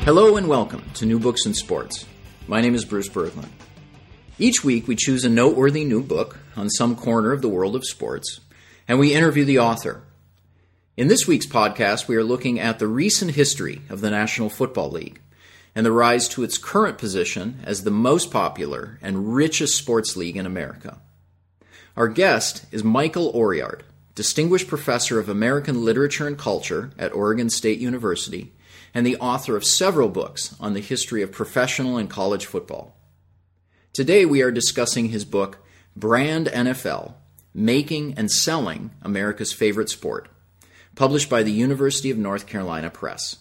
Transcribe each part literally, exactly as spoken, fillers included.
Hello and welcome to New Books in Sports. My name is Bruce Berglund. Each week we choose a noteworthy new book on some corner of the world of sports, and we interview the author. In this week's podcast, we are looking at the recent history of the National Football League and the rise to its current position as the most popular and richest sports league in America. Our guest is Michael Oriard, Distinguished Professor of American Literature and Culture at Oregon State University and the author of several books on the history of professional and college football. Today we are discussing his book, Brand N F L, Making and Selling America's Favorite Sport, published by the University of North Carolina Press.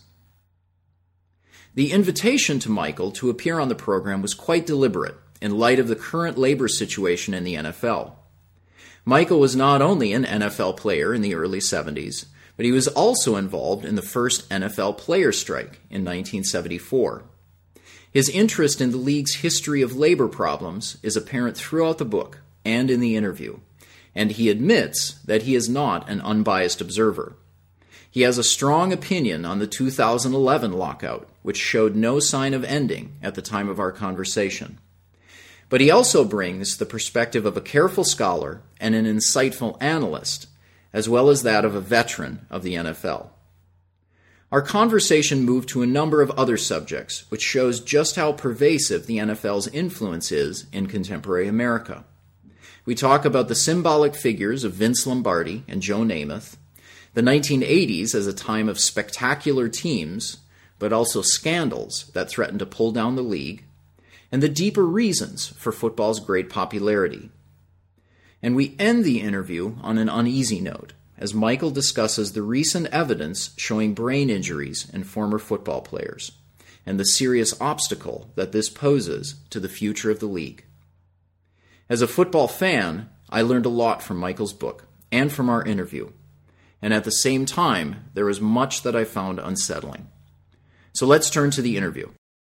The invitation to Michael to appear on the program was quite deliberate in light of the current labor situation in the N F L. Michael was not only an N F L player in the early seventies, but he was also involved in the first N F L player strike in nineteen seventy-four. His interest in the league's history of labor problems is apparent throughout the book and in the interview, and he admits that he is not an unbiased observer. He has a strong opinion on the two thousand eleven lockout, which showed no sign of ending at the time of our conversation. But he also brings the perspective of a careful scholar and an insightful analyst, as well as that of a veteran of the N F L. Our conversation moved to a number of other subjects, which shows just how pervasive the N F L's influence is in contemporary America. We talk about the symbolic figures of Vince Lombardi and Joe Namath, the nineteen eighties as a time of spectacular teams, but also scandals that threatened to pull down the league, and the deeper reasons for football's great popularity. And we end the interview on an uneasy note, as Michael discusses the recent evidence showing brain injuries in former football players, and the serious obstacle that this poses to the future of the league. As a football fan, I learned a lot from Michael's book, and from our interview, and at the same time, there was much that I found unsettling. So let's turn to the interview.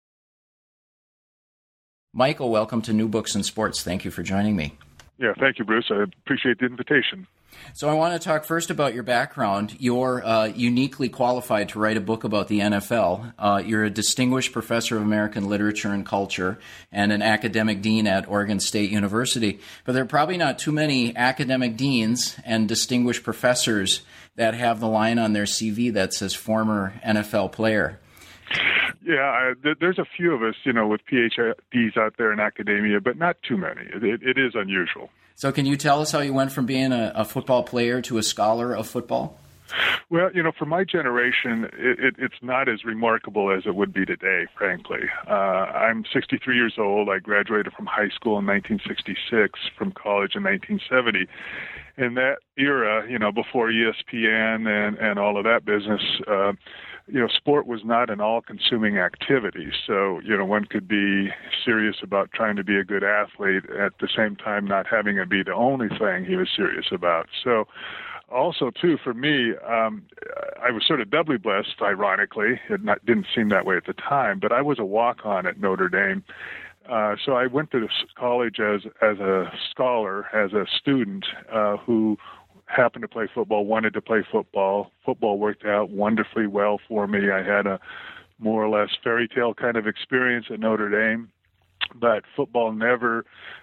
Michael, welcome to New Books in Sports. Thank you for joining me. Yeah, thank you, Bruce. I appreciate the invitation. So I want to talk first about your background. You're uh, uniquely qualified to write a book about the N F L. Uh, you're a distinguished professor of American literature and culture and an academic dean at Oregon State University. But there are probably not too many academic deans and distinguished professors that have the line on their C V that says former N F L player. Yeah, I, th- there's a few of us, you know, with P H Ds out there in academia, but not too many. It, it, it is unusual. So can you tell us how you went from being a, a football player to a scholar of football? Well, you know, for my generation, it, it, it's not as remarkable as it would be today, frankly. Uh, I'm sixty-three years old. I graduated from high school in nineteen sixty-six, from college in nineteen seventy. In that era, you know, before E S P N and, and all of that business, uh, you know, sport was not an all-consuming activity. So, you know, one could be serious about trying to be a good athlete at the same time not having it be the only thing he was serious about. So, also, too, for me, um, I was sort of doubly blessed, ironically. It not, didn't seem that way at the time, but I was a walk-on at Notre Dame. Uh, so I went to college as as a scholar, as a student uh, who happened to play football, wanted to play football. Football worked out wonderfully well for me. I had a more or less fairy tale kind of experience at Notre Dame, but football never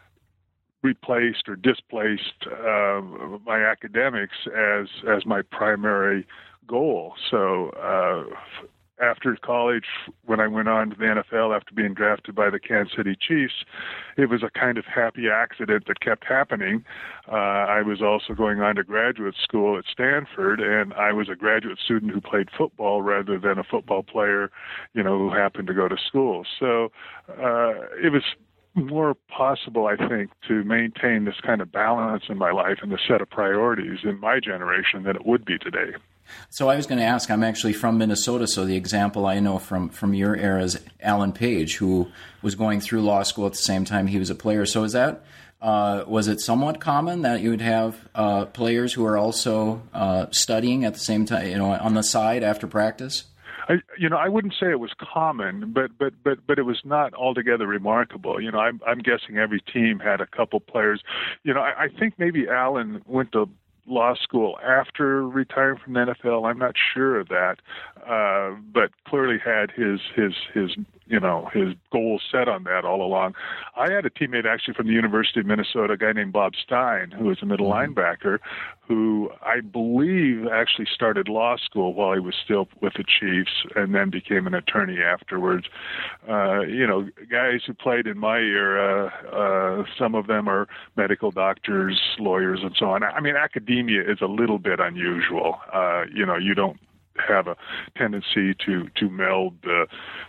replaced or displaced uh, my academics as as my primary goal. So uh, after college, when I went on to the N F L after being drafted by the Kansas City Chiefs, it was a kind of happy accident that kept happening. Uh, I was also going on to graduate school at Stanford, and I was a graduate student who played football rather than a football player, you know, who happened to go to school. So uh, it was more possible, I think, to maintain this kind of balance in my life and the set of priorities in my generation than it would be today. So I was going to ask, I'm actually from Minnesota, so the example I know from, from your era is Alan Page, who was going through law school at the same time he was a player. So is that, uh, was it somewhat common that you would have uh, players who are also uh, studying at the same time, you know, on the side after practice? I, you know, I wouldn't say it was common, but but but but it was not altogether remarkable. You know, I'm I'm guessing every team had a couple players. You know, I, I think maybe Alan went to law school after retiring from the N F L. I'm not sure of that, uh, but clearly had his his his you know his goals set on that all along. I had a teammate actually from the University of Minnesota, a guy named Bob Stein, who was a middle mm-hmm. linebacker, who I believe actually started law school while he was still with the Chiefs, and then became an attorney afterwards. Uh, you know, guys who played in my era, uh, some of them are medical doctors, lawyers, and so on. I mean, academia is a little bit unusual. Uh, you know, you don't have a tendency to to meld the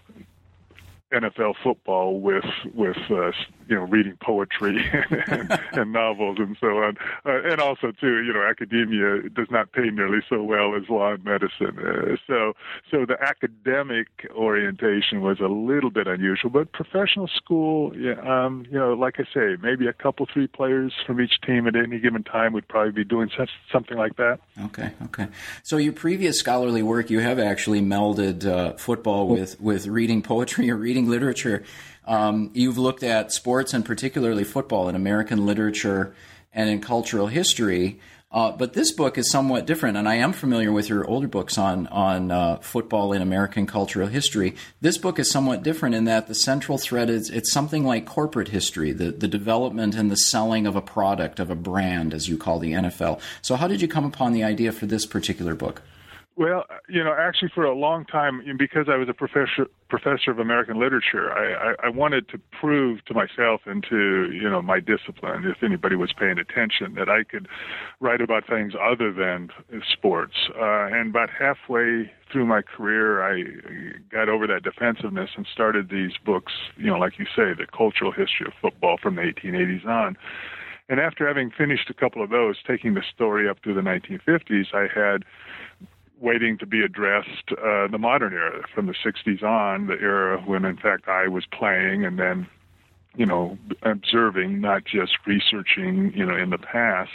N F L football with with uh, you know reading poetry and, and novels and so on, uh, and also too you know academia does not pay nearly so well as law and medicine. Uh, so so the academic orientation was a little bit unusual, but professional school, yeah, um, you know, like I say, maybe a couple three players from each team at any given time would probably be doing such, something like that. Okay, okay. So your previous scholarly work, you have actually melded uh, football with with reading poetry or reading literature. Um, you've looked at sports and particularly football in American literature and in cultural history. Uh, but this book is somewhat different, and I am familiar with your older books on on uh, football in American cultural history. This book is somewhat different in that the central thread is it's something like corporate history, the, the development and the selling of a product, of a brand, as you call the N F L. So how did you come upon the idea for this particular book? Well, you know, actually for a long time, because I was a professor professor of American literature, I, I, I wanted to prove to myself and to, you know, my discipline, if anybody was paying attention, that I could write about things other than sports. Uh, and about halfway through my career, I got over that defensiveness and started these books, you know, like you say, the cultural history of football from the eighteen eighties on. And after having finished a couple of those, taking the story up through the nineteen fifties, I had waiting to be addressed uh, the modern era, from the sixties on, the era when, in fact, I was playing and then, you know, observing, not just researching, you know, in the past.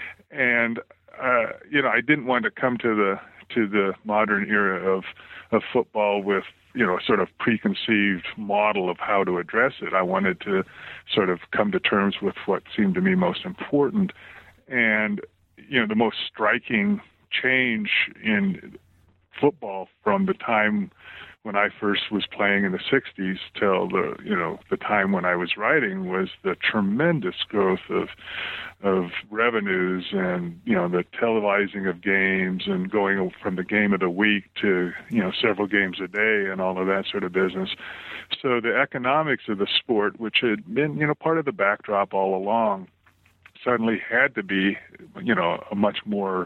And, uh, you know, I didn't want to come to the to the modern era of, of football with, you know, sort of preconceived model of how to address it. I wanted to sort of come to terms with what seemed to me most important. And, you know, the most striking change in football from the time when I first was playing in the sixties till the you know the time when I was writing was the tremendous growth of of revenues and you know the televising of games and going from the game of the week to you know several games a day and all of that sort of business. So the economics of the sport, which had been you know part of the backdrop all along, suddenly had to be you know a much more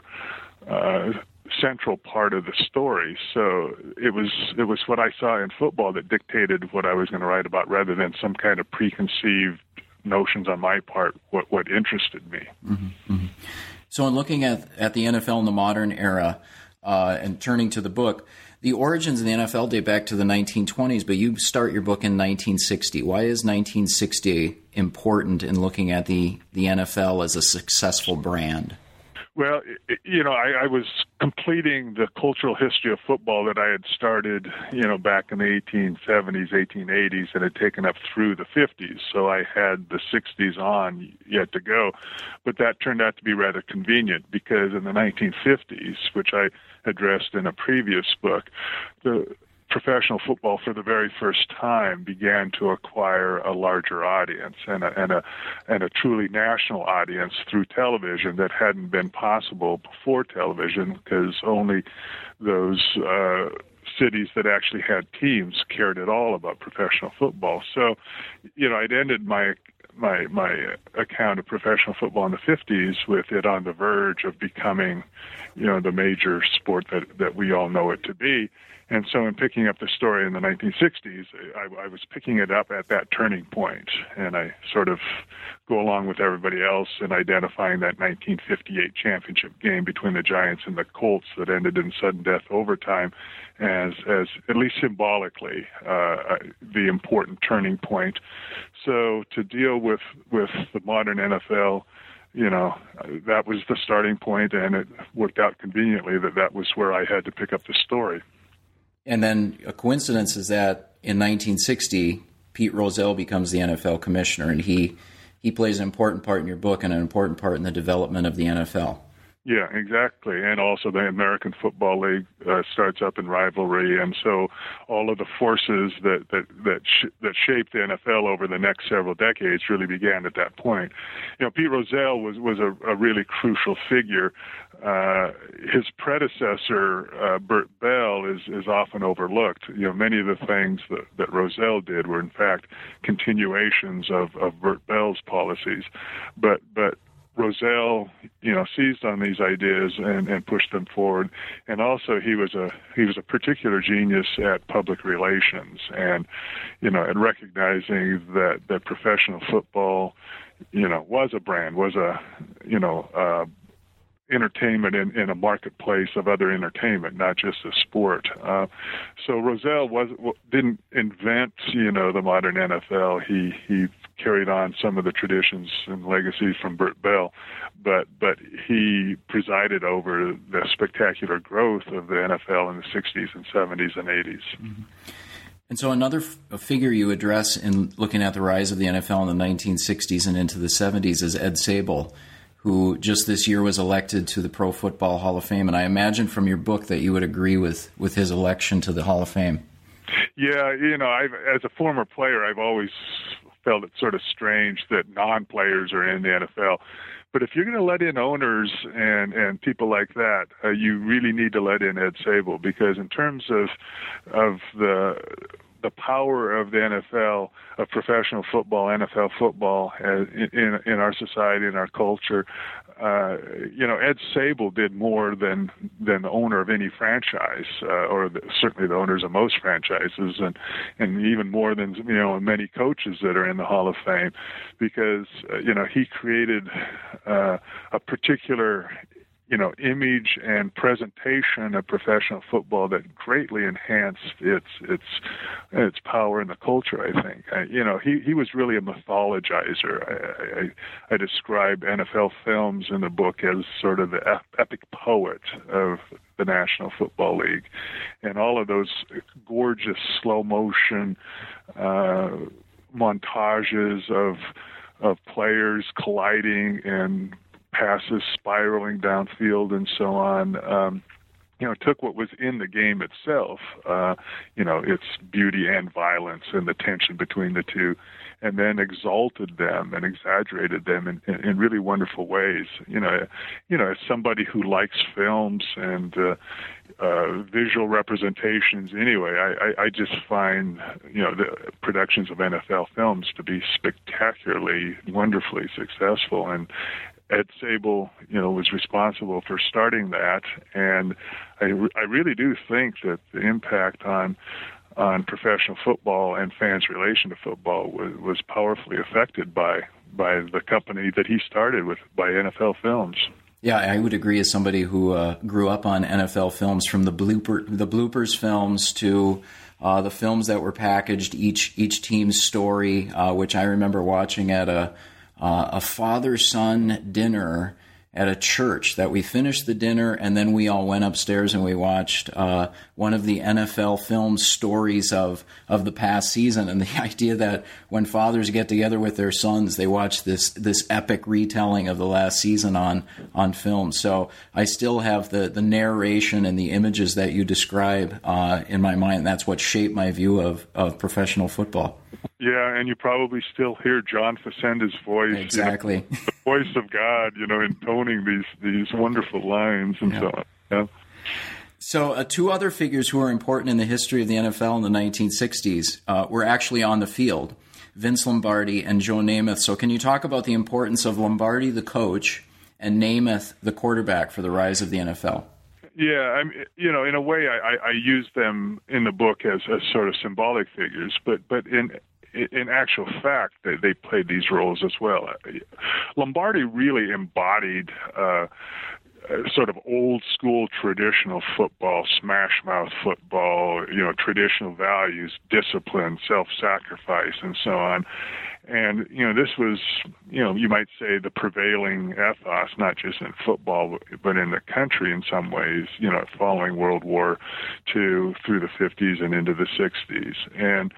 Uh, central part of the story. So it was it was what I saw in football that dictated what I was going to write about, rather than some kind of preconceived notions on my part what what interested me. Mm-hmm, mm-hmm. So in looking at at the N F L in the modern era uh, and turning to the book, the origins of the N F L date back to the nineteen twenties, but you start your book in nineteen sixty. Why is nineteen sixty important in looking at the, the N F L as a successful brand? Well, you know, I, I was completing the cultural history of football that I had started, you know, back in the eighteen seventies, eighteen eighties, and had taken up through the fifties. So I had the sixties on yet to go. But that turned out to be rather convenient because in the nineteen fifties, which I addressed in a previous book, the professional football for the very first time began to acquire a larger audience and a, and a and a truly national audience through television that hadn't been possible before television, because only those uh, cities that actually had teams cared at all about professional football. So, you know, I'd ended my my my account of professional football in the fifties with it on the verge of becoming, you know, the major sport that that we all know it to be. And so in picking up the story in the nineteen sixties, I, I was picking it up at that turning point, and I sort of go along with everybody else in identifying that nineteen fifty-eight championship game between the Giants and the Colts that ended in sudden death overtime as, as at least symbolically, uh, the important turning point. So to deal with, with the modern N F L, you know, that was the starting point, and it worked out conveniently that that was where I had to pick up the story. And then a coincidence is that in nineteen sixty, Pete Rozelle becomes the N F L commissioner, and he he plays an important part in your book and an important part in the development of the N F L. Yeah, exactly. And also the American Football League uh, starts up in rivalry, and so all of the forces that that that, sh- that shaped the N F L over the next several decades really began at that point. You know, Pete Rozelle was was a, a really crucial figure. Uh, his predecessor, uh, Bert Bell, is is often overlooked. You know, many of the things that, that Rozelle did were in fact continuations of, of Bert Bell's policies, but but. Rozelle, you know, seized on these ideas and, and pushed them forward. And also, he was a he was a particular genius at public relations, and you know, and recognizing that that professional football, you know, was a brand, was a you know. Uh, entertainment in, in a marketplace of other entertainment, not just a sport. Uh, so Rozelle was didn't invent, you know, the modern N F L. He he carried on some of the traditions and legacies from Bert Bell, but but he presided over the spectacular growth of the N F L in the sixties and seventies and eighties. Mm-hmm. And so another f- figure you address in looking at the rise of the N F L in the nineteen sixties and into the seventies is Ed Sabol, who just this year was elected to the Pro Football Hall of Fame. And I imagine from your book that you would agree with, with his election to the Hall of Fame. Yeah, you know, I've, as a former player, I've always felt it sort of strange that non-players are in the N F L. But if you're going to let in owners and, and people like that, uh, you really need to let in Ed Sabol, because in terms of of the the power of the N F L, of professional football, N F L football uh, in in our society, in our culture, uh, you know, Ed Sabol did more than than the owner of any franchise, uh, or the, certainly the owners of most franchises, and and even more than, you know, many coaches that are in the Hall of Fame, because uh, you know, he created uh, a particular, you know, image and presentation of professional football that greatly enhanced its its its power in the culture, I think. I, you know, he, he was really a mythologizer. I, I, I describe N F L Films in the book as sort of the epic poet of the National Football League. And all of those gorgeous slow motion uh, montages of of players colliding and passes spiraling downfield and so on, um, you know, took what was in the game itself, uh, you know, its beauty and violence and the tension between the two, and then exalted them and exaggerated them in, in, in really wonderful ways. You know, you know, as somebody who likes films and uh, uh, visual representations anyway, I, I, I just find, you know, the productions of N F L films to be spectacularly, wonderfully successful. And Ed Sabol, you know, was responsible for starting that, and I, re- I really do think that the impact on on professional football and fans' relation to football was, was powerfully affected by by the company that he started with, by N F L Films. Yeah, I would agree. As somebody who uh, grew up on N F L films, from the blooper the bloopers films to uh, the films that were packaged each each team's story, uh, which I remember watching at a Uh, a father-son dinner at a church, that we finished the dinner and then we all went upstairs and we watched uh, one of the N F L film stories of, of the past season. And the idea that when fathers get together with their sons, they watch this this epic retelling of the last season on on film. So I still have the, the narration and the images that you describe uh, in my mind. That's what shaped my view of, of professional football. Yeah, and you probably still hear John Facenda's voice. Exactly. You know, the voice of God, you know, intoning these, these wonderful lines and yeah. so on. Yeah. So uh, two other figures who are important in the history of the N F L in the nineteen sixties uh, were actually on the field, Vince Lombardi and Joe Namath. So can you talk about the importance of Lombardi, the coach, and Namath, the quarterback, for the rise of the N F L? Yeah, I mean, you know, in a way, I, I use them in the book as, as sort of symbolic figures, but but in in actual fact, they, they played these roles as well. Lombardi really embodied uh, sort of old school traditional football, smash mouth football, you know, traditional values, discipline, self-sacrifice, and so on. And, you know, this was, you know, you might say the prevailing ethos, not just in football, but in the country in some ways, you know, following World War Two through the fifties and into the sixties. And,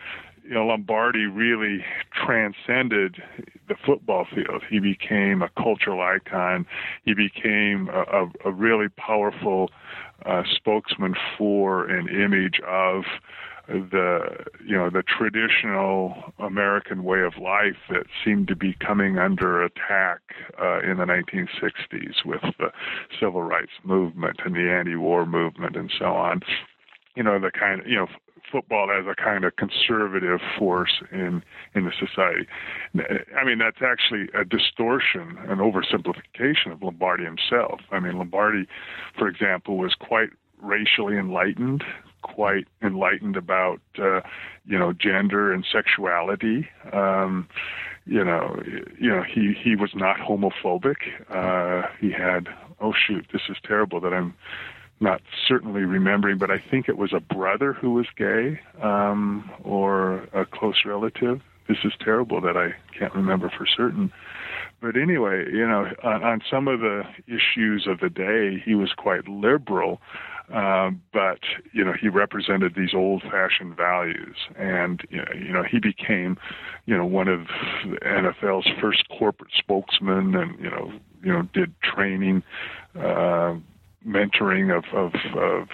you know, Lombardi really transcended the football field. He became a cultural icon. He became a, a, a really powerful uh, spokesman for an image of the, you know, the traditional American way of life that seemed to be coming under attack uh, in the nineteen sixties with the civil rights movement and the anti-war movement and so on. You know, the kind of, you know, football as a kind of conservative force in, in the society. I mean, that's actually a distortion, an oversimplification of Lombardi himself. I mean, Lombardi, for example, was quite racially enlightened, quite enlightened about, uh, you know, gender and sexuality. Um, you know, you know, he, he was not homophobic. Uh, he had, oh shoot, this is terrible that I'm not certainly remembering, but I think it was a brother who was gay, um, or a close relative. This is terrible that I can't remember for certain. But anyway, you know, on, on some of the issues of the day, he was quite liberal, um, but, you know, he represented these old-fashioned values. And, you know, you know, he became, you know, one of the N F L's first corporate spokesmen and, you know, you know, did training, uh, mentoring of, of, of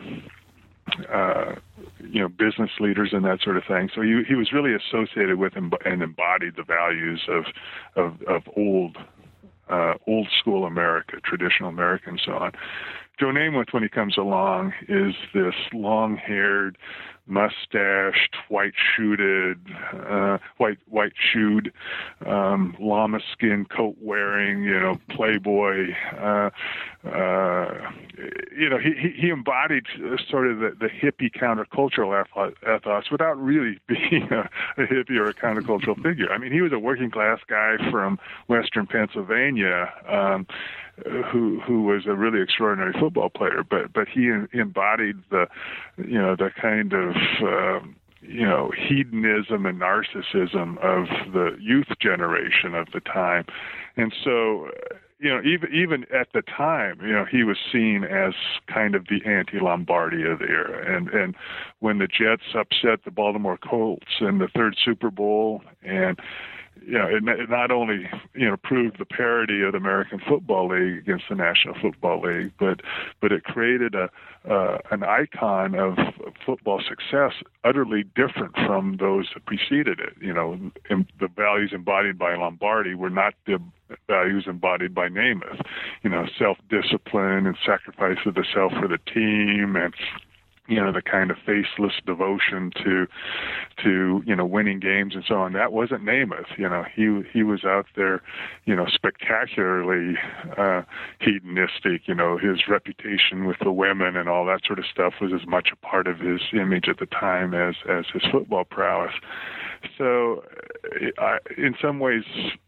uh, uh, you know, business leaders and that sort of thing. So he he was really associated with and embodied the values of of, of old uh, old school America, traditional America, and so on. Joe Namath, when he comes along, is this long-haired, mustached, white-shoed, uh, white white shoed, um, llama skin coat wearing, you know, playboy. Uh, uh, you know, he he embodied sort of the, the hippie countercultural ethos without really being a, a hippie or a countercultural figure. I mean, he was a working-class guy from Western Pennsylvania. Um, who who was a really extraordinary football player, but but he embodied the, you know, the kind of um, you know, hedonism and narcissism of the youth generation of the time, and so, you know, even even at the time, you know, he was seen as kind of the anti-Lombardi of the era, and and when the Jets upset the Baltimore Colts in the third Super Bowl, and you know, it, it not only, you know, proved the parity of the American Football League against the National Football League, but but it created a uh, an icon of football success utterly different from those that preceded it. You know, in, the values embodied by Lombardi were not the values embodied by Namath. You know, self-discipline and sacrifice of the self for the team, and, you know, the kind of faceless devotion to, to, you know, winning games and so on. That wasn't Namath. You know, he, he was out there, you know, spectacularly, uh, hedonistic. You know, his reputation with the women and all that sort of stuff was as much a part of his image at the time as, as his football prowess. So, I, in some ways,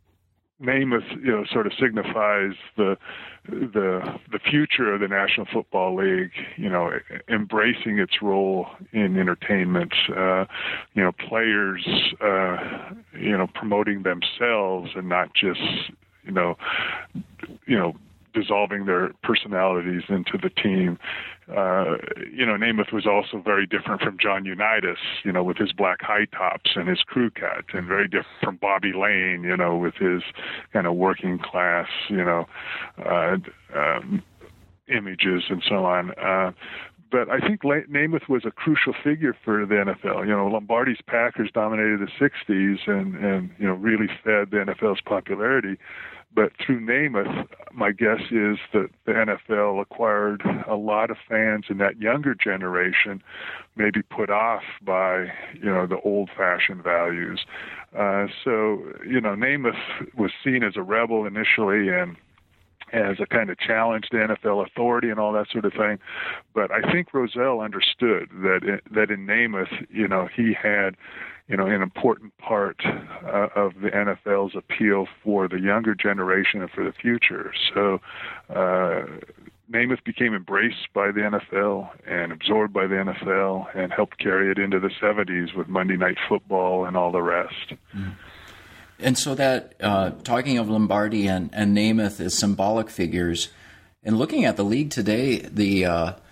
Namath, you know, sort of signifies the the the future of the National Football League. You know, embracing its role in entertainment. Uh, you know, players, uh, you know, promoting themselves and not just, you know, you know, dissolving their personalities into the team. Uh, you know, Namath was also very different from John Unitas, you know, with his black high tops and his crew cut, and very different from Bobby Lane, you know, with his kind of working class, you know, uh, um, images and so on. Uh, But I think Namath was a crucial figure for the N F L. You know, Lombardi's Packers dominated the sixties and, and, you know, really fed the N F L's popularity. But through Namath, my guess is that the N F L acquired a lot of fans in that younger generation, maybe put off by, you know, the old-fashioned values. Uh, so, you know, Namath was seen as a rebel initially and as a kind of challenge to N F L authority and all that sort of thing. But I think Rozelle understood that it, that in Namath, you know, he had, you know, an important part uh, of the N F L's appeal for the younger generation and for the future. So uh, Namath became embraced by the N F L and absorbed by the N F L and helped carry it into the seventies with Monday Night Football and all the rest. Mm. And so that, uh, talking of Lombardi and, and Namath as symbolic figures, and looking at the league today, the uh,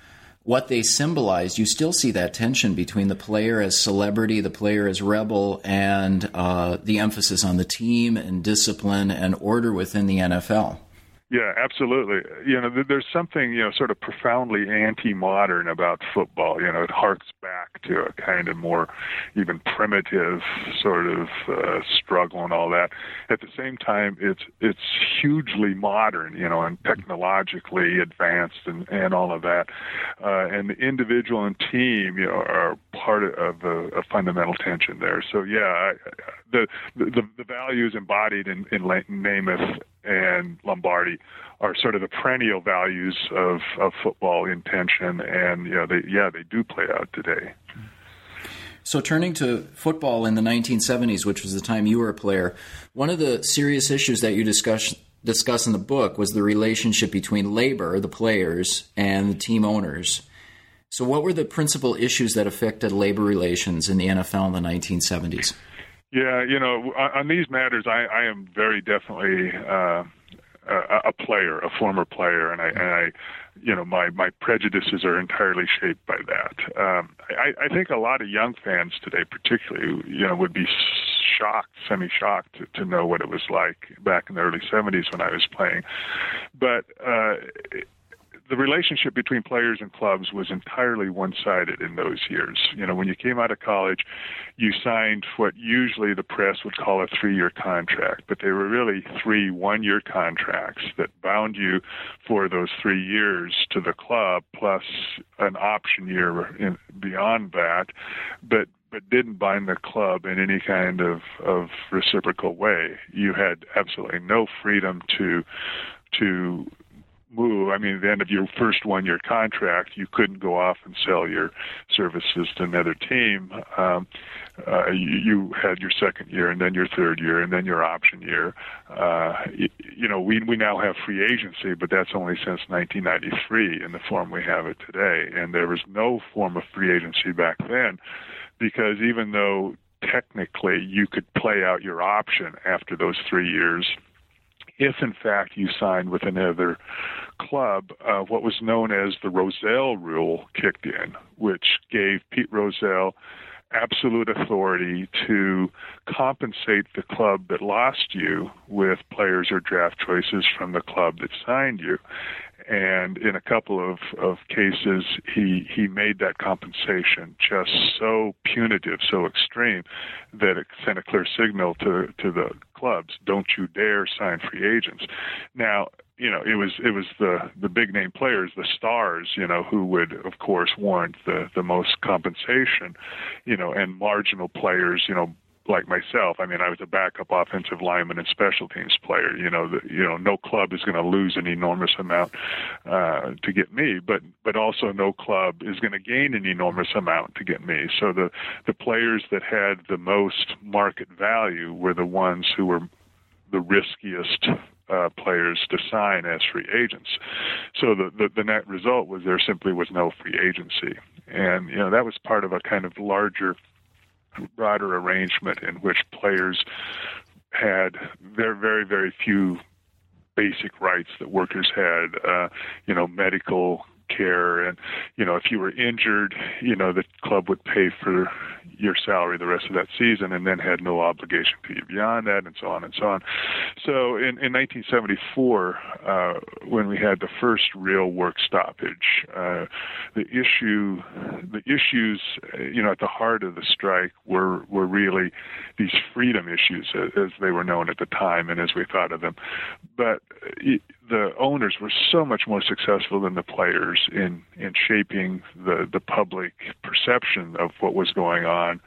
what they symbolized, you still see that tension between the player as celebrity, the player as rebel, and uh, the emphasis on the team and discipline and order within the N F L. Yeah, absolutely. You know, there's something, you know, sort of profoundly anti-modern about football. You know, it harks back to a kind of more even primitive sort of uh, struggle and all that. At the same time, it's it's hugely modern, you know, and technologically advanced and, and all of that. Uh, and the individual and team, you know, are part of a, a fundamental tension there. So, yeah, I, the, the the values embodied in, in Namath and Lombardi are sort of the perennial values of, of football in tension, and you know, they, yeah, they do play out today. So turning to football in the nineteen seventies, which was the time you were a player, one of the serious issues that you discuss, discuss in the book was the relationship between labor, the players, and the team owners. So what were the principal issues that affected labor relations in the N F L in the nineteen seventies? Yeah, you know, on these matters, I, I am very definitely uh, a, a player, a former player, and I, and I, you know, my, my prejudices are entirely shaped by that. Um, I, I think a lot of young fans today, particularly, you know, would be shocked, semi-shocked to, to know what it was like back in the early seventies when I was playing. But uh, the relationship between players and clubs was entirely one-sided in those years. You know, when you came out of college, you signed what usually the press would call a three-year contract, but they were really three one-year contracts that bound you for those three years to the club, plus an option year in, beyond that, but but didn't bind the club in any kind of, of reciprocal way. You had absolutely no freedom to to move. I mean, at the end of your first one-year contract, you couldn't go off and sell your services to another team. Um, uh, you, you had your second year, and then your third year, and then your option year. Uh, you, you know, we we now have free agency, but that's only since nineteen ninety-three in the form we have it today. And there was no form of free agency back then, because even though technically you could play out your option after those three years, if in fact you signed with another club, uh, what was known as the Rozelle rule kicked in, which gave Pete Rozelle absolute authority to compensate the club that lost you with players or draft choices from the club that signed you. And in a couple of, of cases, he he made that compensation just so punitive, so extreme, that it sent a clear signal to to the clubs: don't you dare sign free agents. Now, you know, it was it was the, the big name players, the stars, you know, who would of course warrant the, the most compensation, you know, and marginal players, you know, like myself. I mean, I was a backup offensive lineman and special teams player. You know, the, you know, no club is going to lose an enormous amount uh, to get me, but but also no club is going to gain an enormous amount to get me. So the the players that had the most market value were the ones who were the riskiest uh, players to sign as free agents. So the, the the net result was there simply was no free agency, and you know that was part of a kind of larger, broader arrangement in which players had very, very, very few basic rights that workers had, uh, you know, medical care. And, you know, if you were injured, you know, the club would pay for your salary the rest of that season and then had no obligation to you beyond that, and so on and so on. So in, in nineteen seventy-four, uh, when we had the first real work stoppage, uh, the issue, the issues, you know, at the heart of the strike were, were really these freedom issues, as they were known at the time and as we thought of them. But it, the owners were so much more successful than the players in, in shaping the, the public perception of what was going on.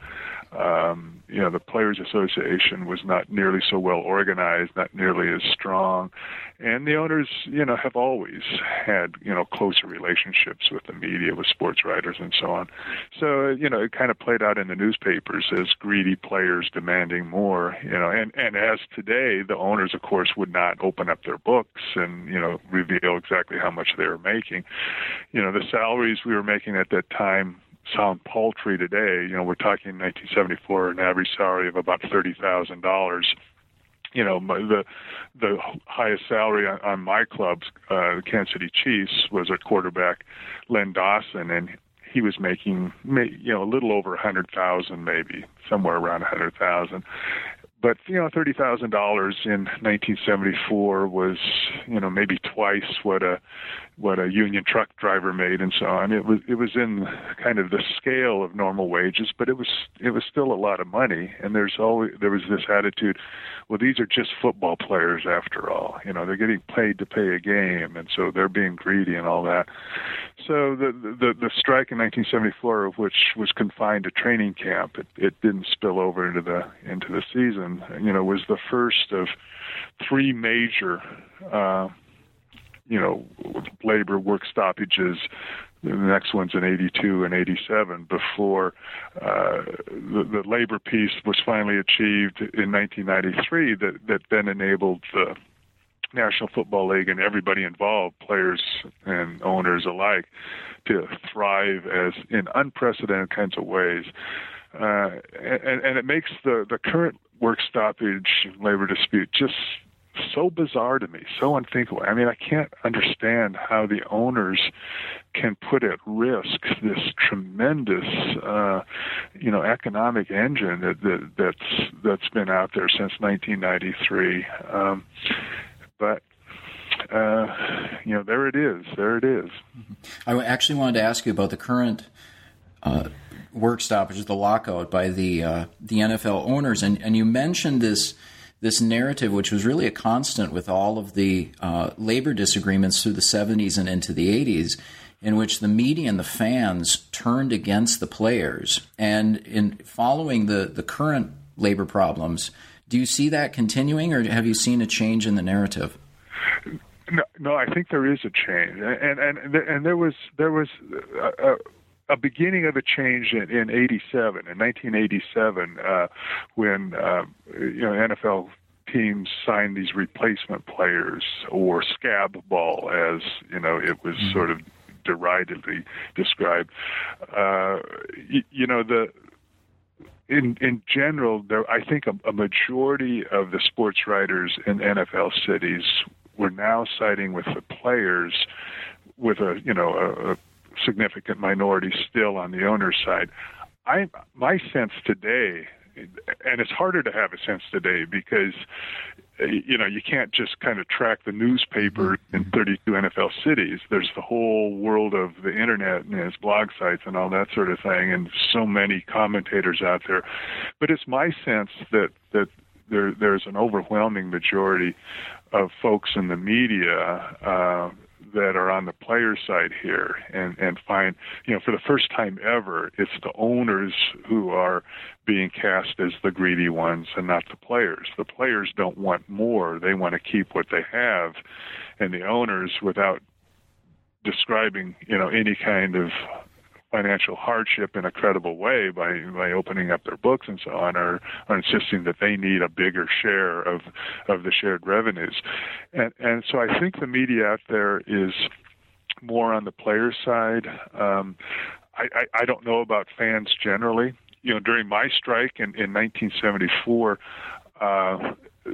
Um, you know, the Players Association was not nearly so well organized, not nearly as strong. And the owners, you know, have always had, you know, closer relationships with the media, with sports writers and so on. So, you know, it kind of played out in the newspapers as greedy players demanding more, you know, and, and as today, the owners, of course, would not open up their books and, you know, reveal exactly how much they were making. You know, the salaries we were making at that time sound paltry today. You know, we're talking in nineteen seventy-four, an average salary of about thirty thousand dollars. you know, my, the the highest salary on, on my club, uh, the Kansas City Chiefs, was our quarterback, Len Dawson, and he was making, you know, a little over a hundred thousand, maybe somewhere around a hundred thousand. But, you know, thirty thousand dollars in nineteen seventy-four was, you know, maybe twice what a what a union truck driver made and so on. It was it was in kind of the scale of normal wages, but it was it was still a lot of money. And there's always there was this attitude, well, these are just football players after all. You know, they're getting paid to play a game, and so they're being greedy and all that. So the the, the strike in nineteen seventy-four, of which was confined to training camp, it, it didn't spill over into the into the season. You know, was the first of three major, uh, you know, labor work stoppages. The next one's in eighty-two and eighty-seven before uh, the, the labor peace was finally achieved in nineteen ninety-three that, that then enabled the National Football League and everybody involved, players and owners alike, to thrive as in unprecedented kinds of ways. Uh, and, and it makes the, the current work stoppage labor dispute just so bizarre to me, so unthinkable. I mean, I can't understand how the owners can put at risk this tremendous, uh, you know, economic engine that, that that's that's been out there since nineteen ninety-three. Um, but uh, you know, there it is. There it is. I actually wanted to ask you about the current Uh, work stoppages, the lockout by the uh, the N F L owners, and, and you mentioned this this narrative, which was really a constant with all of the uh, labor disagreements through the seventies and into the eighties, in which the media and the fans turned against the players. And in following the, the current labor problems, do you see that continuing, or have you seen a change in the narrative? No, no, I think there is a change, and and and there was there was. A, a, A beginning of a change in, in eighty-seven, in nineteen eighty-seven, uh, when uh, you know N F L teams signed these replacement players, or scab ball, as you know it was mm-hmm. sort of deridedly described. Uh, you, you know the in in general, there I think a, a majority of the sports writers in N F L cities were now siding with the players, with a you know a, a significant minority still on the owner's side. I my sense today, and it's harder to have a sense today because you know you can't just kind of track the newspaper in thirty-two N F L cities. There's the whole world of the internet and its blog sites and all that sort of thing, and so many commentators out there. But it's my sense that that there there's an overwhelming majority of folks in the media uh, that are on the player side here, and, and find, you know, for the first time ever, it's the owners who are being cast as the greedy ones and not the players. The players don't want more. They want to keep what they have. And the owners, without describing, you know, any kind of financial hardship in a credible way by, by opening up their books and so on, are, are insisting that they need a bigger share of, of the shared revenues. And, and so I think the media out there is more on the player side. Um, I, I, I don't know about fans generally. You know, during my strike in, in nineteen seventy-four, uh,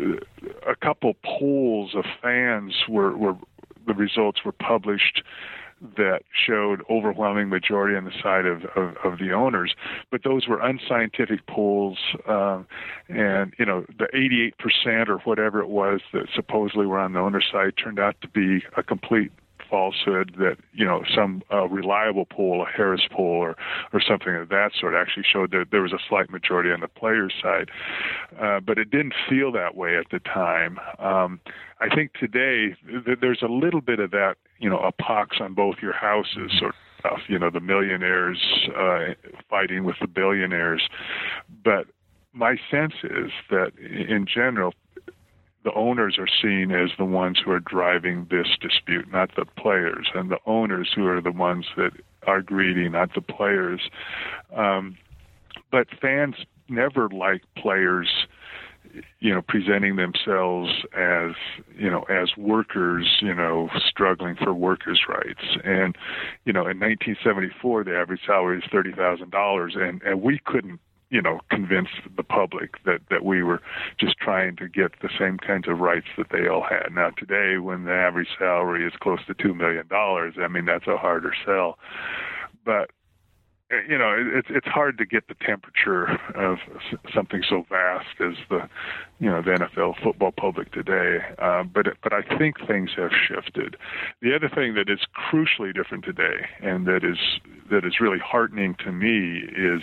a couple polls of fans were, were the results were published that showed overwhelming majority on the side of, of, of the owners. But those were unscientific polls, um, and, you know, the eighty-eight percent or whatever it was that supposedly were on the owner's side turned out to be a complete falsehood. That, you know, some uh, reliable poll, a Harris poll or, or something of that sort, actually showed that there was a slight majority on the players' side. Uh, but it didn't feel that way at the time. Um, I think today th- there's a little bit of that, you know, a pox on both your houses sort of stuff, you know, the millionaires uh, fighting with the billionaires. But my sense is that in general, the owners are seen as the ones who are driving this dispute, not the players, and the owners who are the ones that are greedy, not the players. Um, but fans never like players, you know, presenting themselves as, you know, as workers, you know, struggling for workers' rights. And, you know, in nineteen seventy-four, the average salary is thirty thousand dollars, and, and we couldn't you know, convince the public that, that we were just trying to get the same kinds of rights that they all had. Now, today, when the average salary is close to two million dollars, I mean, that's a harder sell. But, you know, it's it's hard to get the temperature of something so vast as the, you know, the N F L football public today. Uh, but but I think things have shifted. The other thing that is crucially different today, and that is that is really heartening to me, is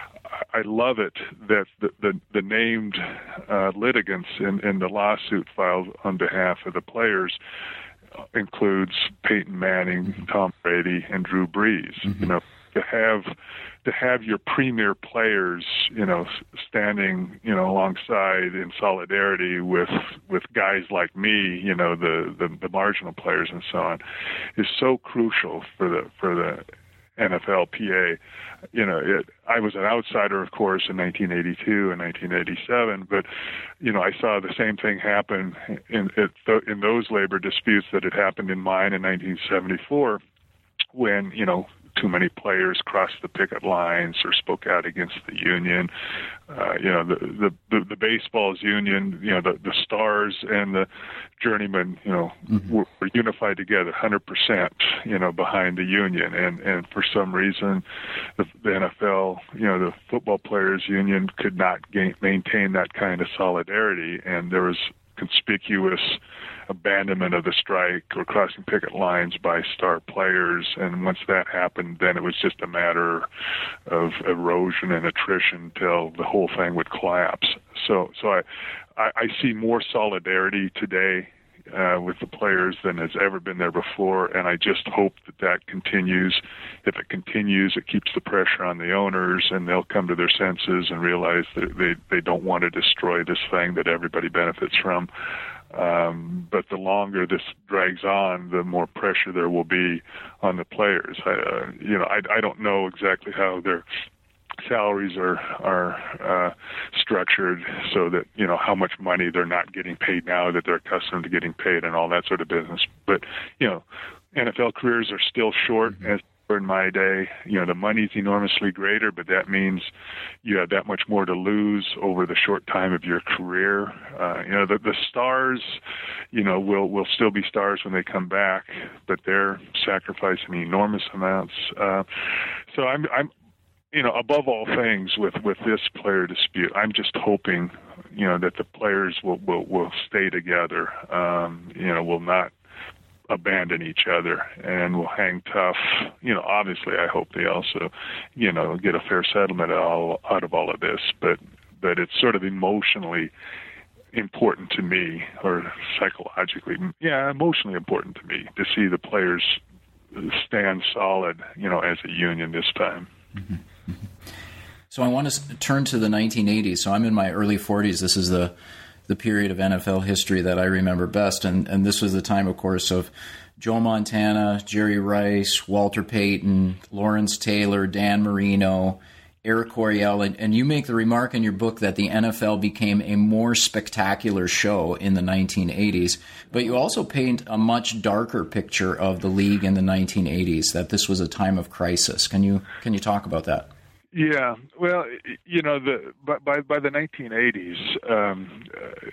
I love it that the the, the named uh, litigants in, in the lawsuit filed on behalf of the players includes Peyton Manning, Tom Brady, and Drew Brees. Mm-hmm. You know, to have to have your premier players, you know, standing, you know, alongside in solidarity with with guys like me, you know, the the, the marginal players and so on, is so crucial for the for the N F L P A. You know, it, I was an outsider, of course, in nineteen eighty-two and nineteen eighty-seven, but, you know, I saw the same thing happen in in those labor disputes that had happened in mine in nineteen seventy-four, when, you know, too many players crossed the picket lines or spoke out against the union. Uh, you know, the, the, the, the baseball's union, you know, the, the stars and the journeymen, you know, mm-hmm. were, were unified together one hundred percent, you know, behind the union. And, and for some reason, the, the N F L, you know, the football players union could not gain, maintain that kind of solidarity. And there was conspicuous abandonment of the strike or crossing picket lines by star players. And once that happened, then it was just a matter of erosion and attrition till the whole thing would collapse. So, so I, I, I see more solidarity today uh, with the players than has ever been there before. And I just hope that that continues. If it continues, it keeps the pressure on the owners, and they'll come to their senses and realize that they, they don't want to destroy this thing that everybody benefits from. Um, but the longer this drags on, the more pressure there will be on the players. I, uh, you know, I, I don't know exactly how their salaries are are uh, structured, so that, you know, how much money they're not getting paid now that they're accustomed to getting paid and all that sort of business. But, you know, N F L careers are still short, mm-hmm. as in my day. You know, the money's enormously greater, but that means you have that much more to lose over the short time of your career. Uh, you know, the, the stars, you know, will will still be stars when they come back, but they're sacrificing enormous amounts. Uh, so I'm, I'm, you know, above all things with, with this player dispute, I'm just hoping, you know, that the players will, will, will stay together, um, you know, will not abandon each other, and will hang tough. You know, obviously I hope they also, you know, get a fair settlement all, out of all of this, but, but it's sort of emotionally important to me, or psychologically, yeah, emotionally important to me, to see the players stand solid, you know, as a union this time. Mm-hmm. Mm-hmm. So I want to turn to the nineteen eighties. So I'm in my early forties. This is the the period of N F L history that I remember best. And, and this was the time, of course, of Joe Montana, Jerry Rice, Walter Payton, Lawrence Taylor, Dan Marino, Eric Coryell. And, and you make the remark in your book that the N F L became a more spectacular show in the nineteen eighties. But you also paint a much darker picture of the league in the nineteen eighties, that this was a time of crisis. Can you can you talk about that? Yeah, well, you know, the by by, by the nineteen eighties, um, uh,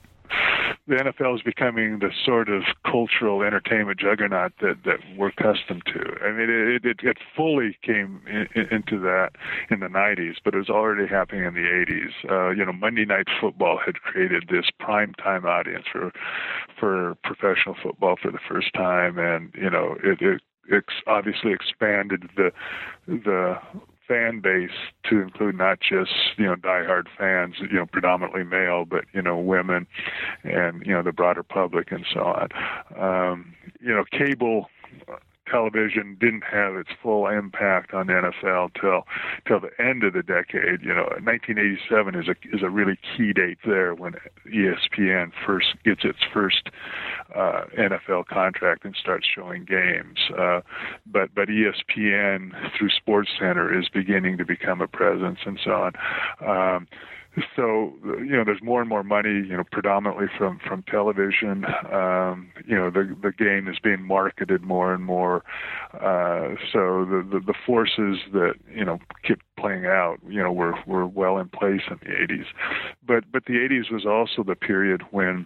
the N F L is becoming the sort of cultural entertainment juggernaut that, that we're accustomed to. I mean, it it, it fully came in, in, into that in the nineties, but it was already happening in the eighties. Uh, you know, Monday Night Football had created this prime time audience for for professional football for the first time, and you know, it it it's obviously expanded the the fan base to include not just, you know, diehard fans, you know, predominantly male, but, you know, women and, you know, the broader public and so on. Um, you know, cable television didn't have its full impact on the N F L till till the end of the decade. You know, nineteen eighty-seven is a is a really key date there, when E S P N first gets its first uh, N F L contract and starts showing games. Uh, but but E S P N through SportsCenter is beginning to become a presence and so on. Um, so, you know, there's more and more money, you know, predominantly from, from television. Um, you know, the the game is being marketed more and more. Uh, so the, the, the forces that, you know, keep playing out, you know, were, were well in place in the eighties. But, but the eighties was also the period when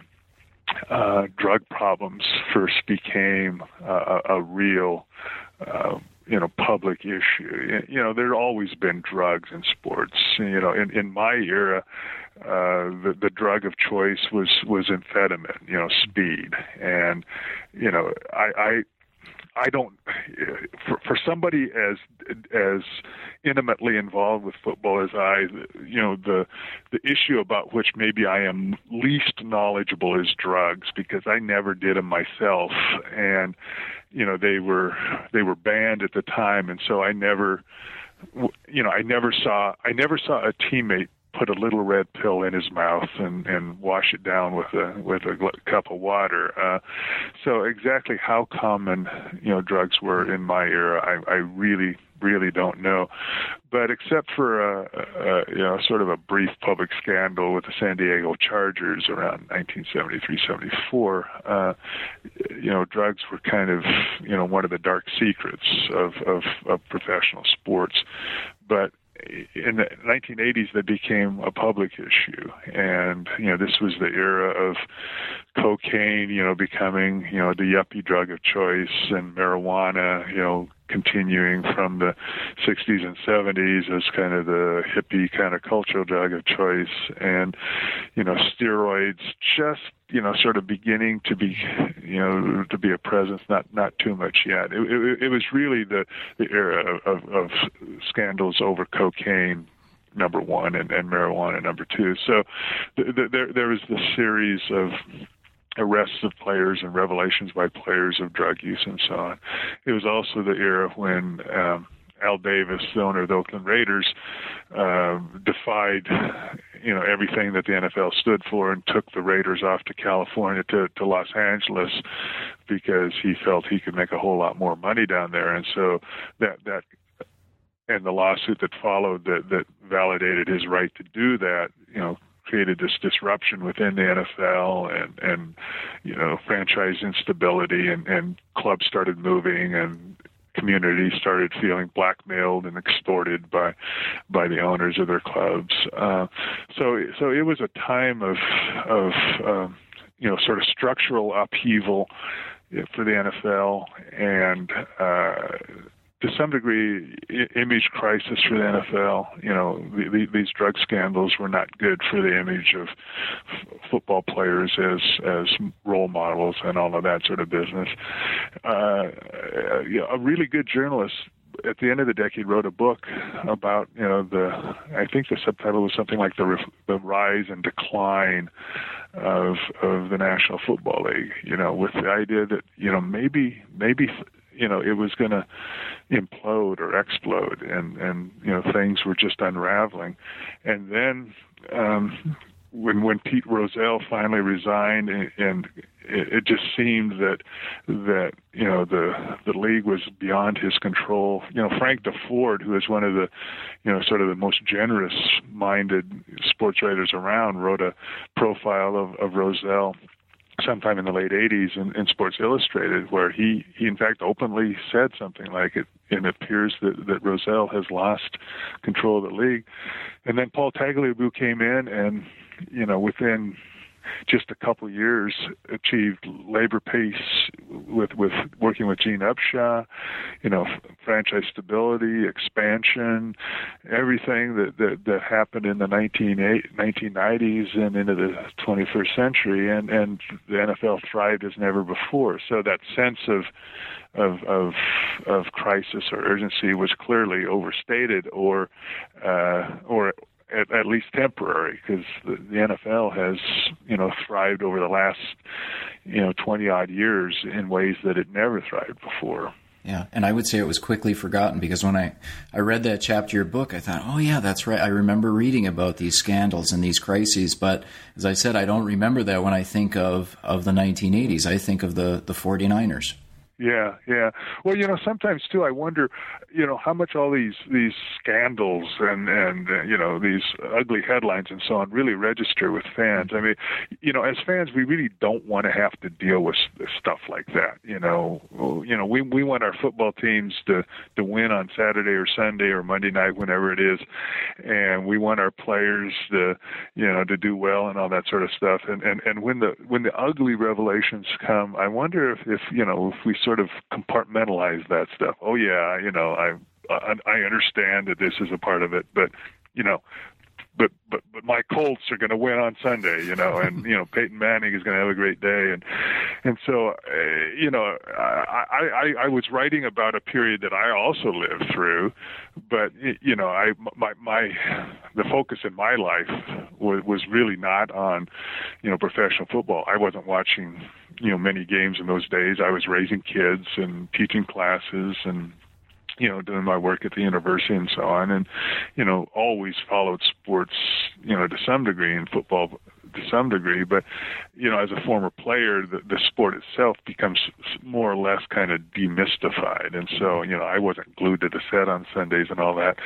uh, drug problems first became uh, a, a real uh you know, public issue. You know, there always been drugs in sports. You know, in, in my era, uh, the, the drug of choice was, was amphetamine, you know, speed. And, you know, I, I, I don't, for, for somebody as, as intimately involved with football as I, you know, the, the issue about which maybe I am least knowledgeable is drugs, because I never did them myself. And, you know, they were they were banned at the time, and so I never, you know, I never saw I never saw a teammate put a little red pill in his mouth and, and wash it down with a with a cup of water. Uh, so exactly how common, you know, drugs were in my era, I, I really really don't know. But except for a, a you know sort of a brief public scandal with the San Diego Chargers around nineteen seventy-three seventy-four, uh, you know, drugs were kind of, you know, one of the dark secrets of, of, of professional sports. But in the nineteen eighties, they became a public issue, and you know this was the era of cocaine, you know, becoming you know the yuppie drug of choice, and marijuana, you know, continuing from the sixties and seventies as kind of the hippie kind of cultural drug of choice, and you know steroids just you know sort of beginning to be you know to be a presence, not not too much yet. It, it, it was really the the era of, of scandals over cocaine, number one, and, and marijuana, number two. So th- th- there there was this series of arrests of players and revelations by players of drug use and so on. It was also the era when um, Al Davis, the owner of the Oakland Raiders, uh, defied, you know, everything that the N F L stood for and took the Raiders off to California, to, to Los Angeles, because he felt he could make a whole lot more money down there. And so that, that, and the lawsuit that followed that, that validated his right to do that, you know, created this disruption within the N F L, and, and you know, franchise instability, and, and clubs started moving, and communities started feeling blackmailed and extorted by by the owners of their clubs. Uh, so so it was a time of of um, you know sort of structural upheaval for the N F L, and uh, to some degree, I- image crisis for the N F L. You know, the, the, these drug scandals were not good for the image of f- football players as as role models and all of that sort of business. Uh, you know, a really good journalist at the end of the decade wrote a book about, you know, the, I think the subtitle was something like the the rise and decline of of the National Football League. You know, with the idea that, you know, maybe maybe. you know, it was going to implode or explode, and, and, you know, things were just unraveling. And then um, when when Pete Rozelle finally resigned, and, and it, it just seemed that, that you know, the the league was beyond his control. You know, Frank DeFord, who is one of the, you know, sort of the most generous-minded sports writers around, wrote a profile of, of Rozelle sometime in the late eighties in, in Sports Illustrated, where he, he in fact openly said something like it, it appears that, that Rozelle has lost control of the league. And then Paul Tagliabue came in and, you know, within just a couple years achieved labor peace with, with working with Gene Upshaw, you know, franchise stability, expansion, everything that, that, that happened in the nineteen nineties and into the twenty-first century, and, and the N F L thrived as never before. So that sense of of of, of crisis or urgency was clearly overstated, or uh, or At, at least temporary, because the, the N F L has, you know, thrived over the last, you know, twenty odd years in ways that it never thrived before. Yeah, and I would say it was quickly forgotten, because when I, I read that chapter of your book, I thought, oh yeah, that's right. I remember reading about these scandals and these crises, but as I said, I don't remember that when I think of, of the nineteen eighties. I think of the, the forty-niners. Yeah, yeah. Well, you know, sometimes too, I wonder, you know, how much all these these scandals and and uh, you know, these ugly headlines and so on really register with fans. I mean, you know, as fans, we really don't want to have to deal with stuff like that. You know, you know, we we want our football teams to to win on Saturday or Sunday or Monday night, whenever it is, and we want our players to, you know, to do well and all that sort of stuff. And and and when the when the ugly revelations come, I wonder if if you know if we sort of compartmentalize that stuff. Oh yeah, you know, I I understand that this is a part of it, but you know, but but but my Colts are going to win on Sunday, you know, and you know Peyton Manning is going to have a great day, and and so uh, you know I, I I was writing about a period that I also lived through, but you know I my my the focus in my life was was really not on you know professional football. I wasn't watching you know many games in those days. I was raising kids and teaching classes and you know, doing my work at the university and so on, and, you know, always followed sports, you know, to some degree, and football to some degree, but, you know, as a former player, the, the sport itself becomes more or less kind of demystified, and so, you know, I wasn't glued to the set on Sundays and all that.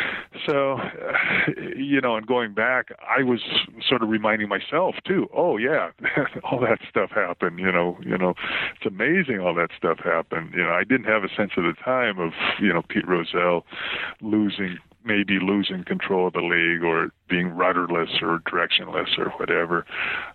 So, uh, you know, and going back, I was sort of reminding myself, too, oh, yeah, all that stuff happened, you know, you know, it's amazing all that stuff happened. You know, I didn't have a sense at the time of, you know, Pete Rozelle losing, maybe losing control of the league or being rudderless or directionless or whatever.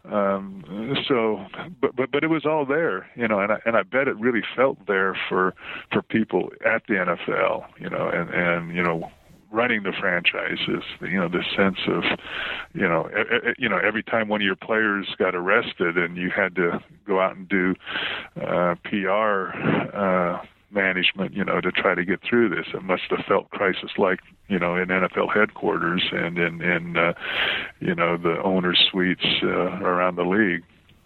Um, so, but, but, but it was all there, you know, and I, and I bet it really felt there for, for people at the N F L, you know, and, and, you know, running the franchises, you know, this sense of, you know, you know, every time one of your players got arrested and you had to go out and do uh, P R uh, management, you know, to try to get through this, it must have felt crisis-like, you know, in N F L headquarters and in, in uh, you know, the owner suites uh, around the league.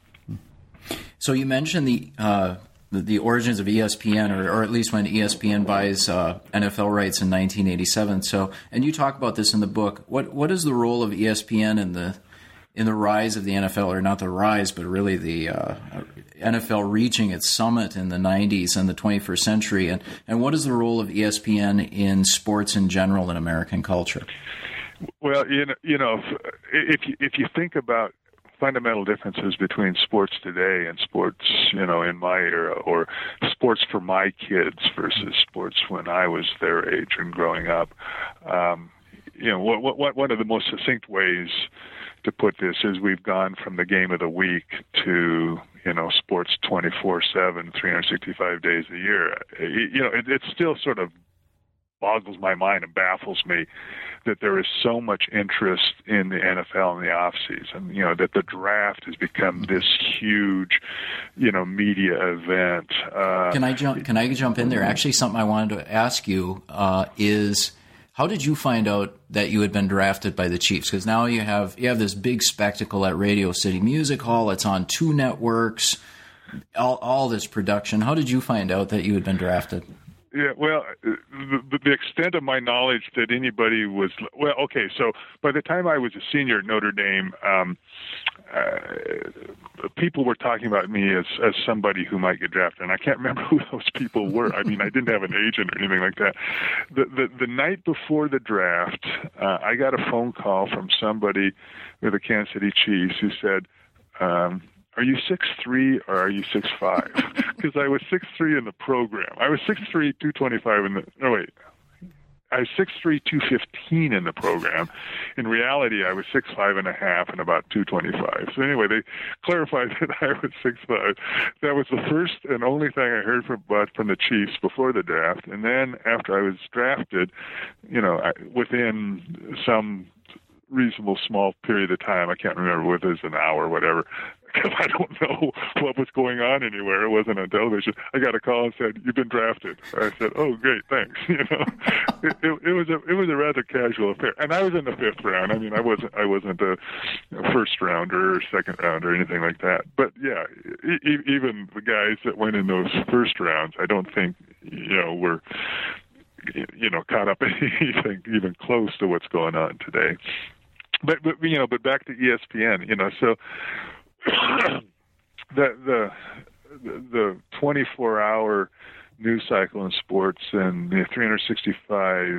So you mentioned the uh, the, the origins of E S P N, or, or at least when E S P N buys uh, N F L rights in nineteen eighty-seven. So, and you talk about this in the book. What what is the role of E S P N in the in the rise of the N F L, or not the rise, but really the uh, N F L reaching its summit in the nineties and the twenty-first century? And, and what is the role of E S P N in sports in general in American culture? Well, you know, you know if, if you, if you think about fundamental differences between sports today and sports, you know, in my era, or sports for my kids versus sports when I was their age and growing up, um, you know, what, what, one of the most succinct ways to put this is we've gone from the game of the week to, you know, sports twenty-four seven, three hundred sixty-five days a year. You know, it, it still sort of boggles my mind and baffles me that there is so much interest in the N F L in the off season, you know, that the draft has become this huge, you know, media event. Uh, can I jump, can I jump in there? Actually, something I wanted to ask you uh, is, how did you find out that you had been drafted by the Chiefs? Because now you have you have this big spectacle at Radio City Music Hall. It's on two networks, all, all this production. How did you find out that you had been drafted? Yeah, well, the, the extent of my knowledge that anybody was, well, okay, so by the time I was a senior at Notre Dame, um, uh, people were talking about me as, as somebody who might get drafted, and I can't remember who those people were. I mean, I didn't have an agent or anything like that. The, the, the night before the draft, uh, I got a phone call from somebody with the Kansas City Chiefs who said, um, are you six three or are you six five? Because I was six three in the program. I was six three, two twenty-five in the, no wait, I was six three, two fifteen in the program. In reality, I was six five and a half and about two twenty-five. So anyway, they clarified that I was six five. That was the first and only thing I heard from, but from the Chiefs before the draft. And then after I was drafted, you know, I, within some reasonable small period of time, I can't remember whether it was an hour or whatever, because I don't know what was going on anywhere. It wasn't on television. I got a call and said, "You've been drafted." I said, "Oh, great, thanks." You know, it, it, it was a it was a rather casual affair, and I was in the fifth round. I mean, I wasn't I wasn't a first rounder or second rounder or anything like that. But yeah, e- even the guys that went in those first rounds, I don't think you know were you know caught up in anything even close to what's going on today. But, but you know, but back to E S P N, you know, so the the the twenty-four hour news cycle in sports and the three hundred sixty-five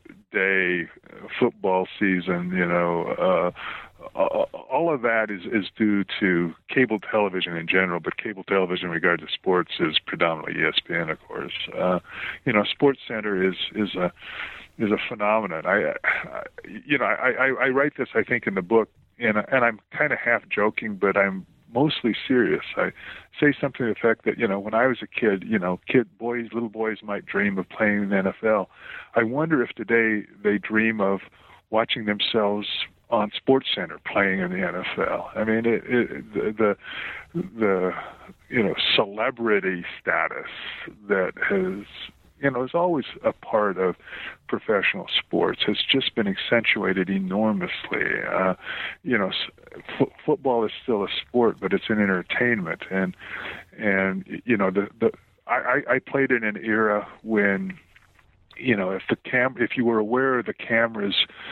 day football season, you know, uh, all of that is, is due to cable television in general, but cable television in regard to sports is predominantly E S P N, of course. Uh, you know, Sports Center is, is a, is a phenomenon. I, I you know, I, I, I write this, I think, in the book, and, and I'm kind of half joking, but I'm mostly serious. I say something to the effect that, you know, when I was a kid, you know, kid boys, little boys might dream of playing in the N F L. I wonder if today they dream of watching themselves on Sports Center playing in the N F L. I mean, it, it, the, the, the, you know, celebrity status that has, you know, is always a part of professional sports has just been accentuated enormously. Uh, you know, f- football is still a sport, but it's an entertainment. And, and you know, the, the I, I played in an era when, you know, if the cam, if you were aware of the cameras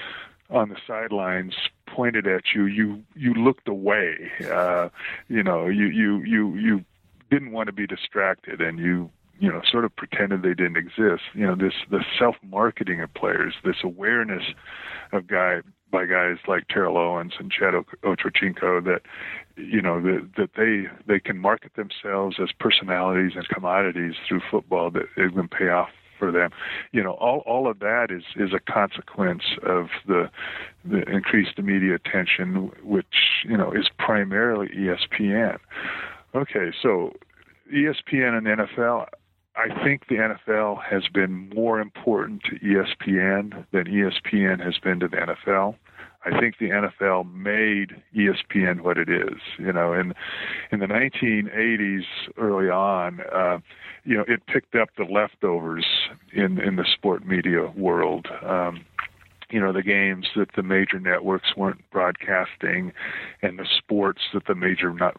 on the sidelines pointed at you, you, you looked away. Uh, you know, you, you, you, you didn't want to be distracted, and you, you know, sort of pretended they didn't exist. You know, this, the self-marketing of players, this awareness of guy by guys like Terrell Owens and Chad Ochocinco that, you know, that, that they, they can market themselves as personalities and commodities through football that it can pay off for them. You know, all, all of that is, is a consequence of the, the increased media attention, which, you know, is primarily E S P N. Okay. So E S P N and N F L, I think the N F L has been more important to E S P N than E S P N has been to the N F L. I think the N F L made E S P N what it is. You know, in in the nineteen eighties, early on, uh, you know, it picked up the leftovers in in the sport media world. Um, you know, the games that the major networks weren't broadcasting, and the sports that the major not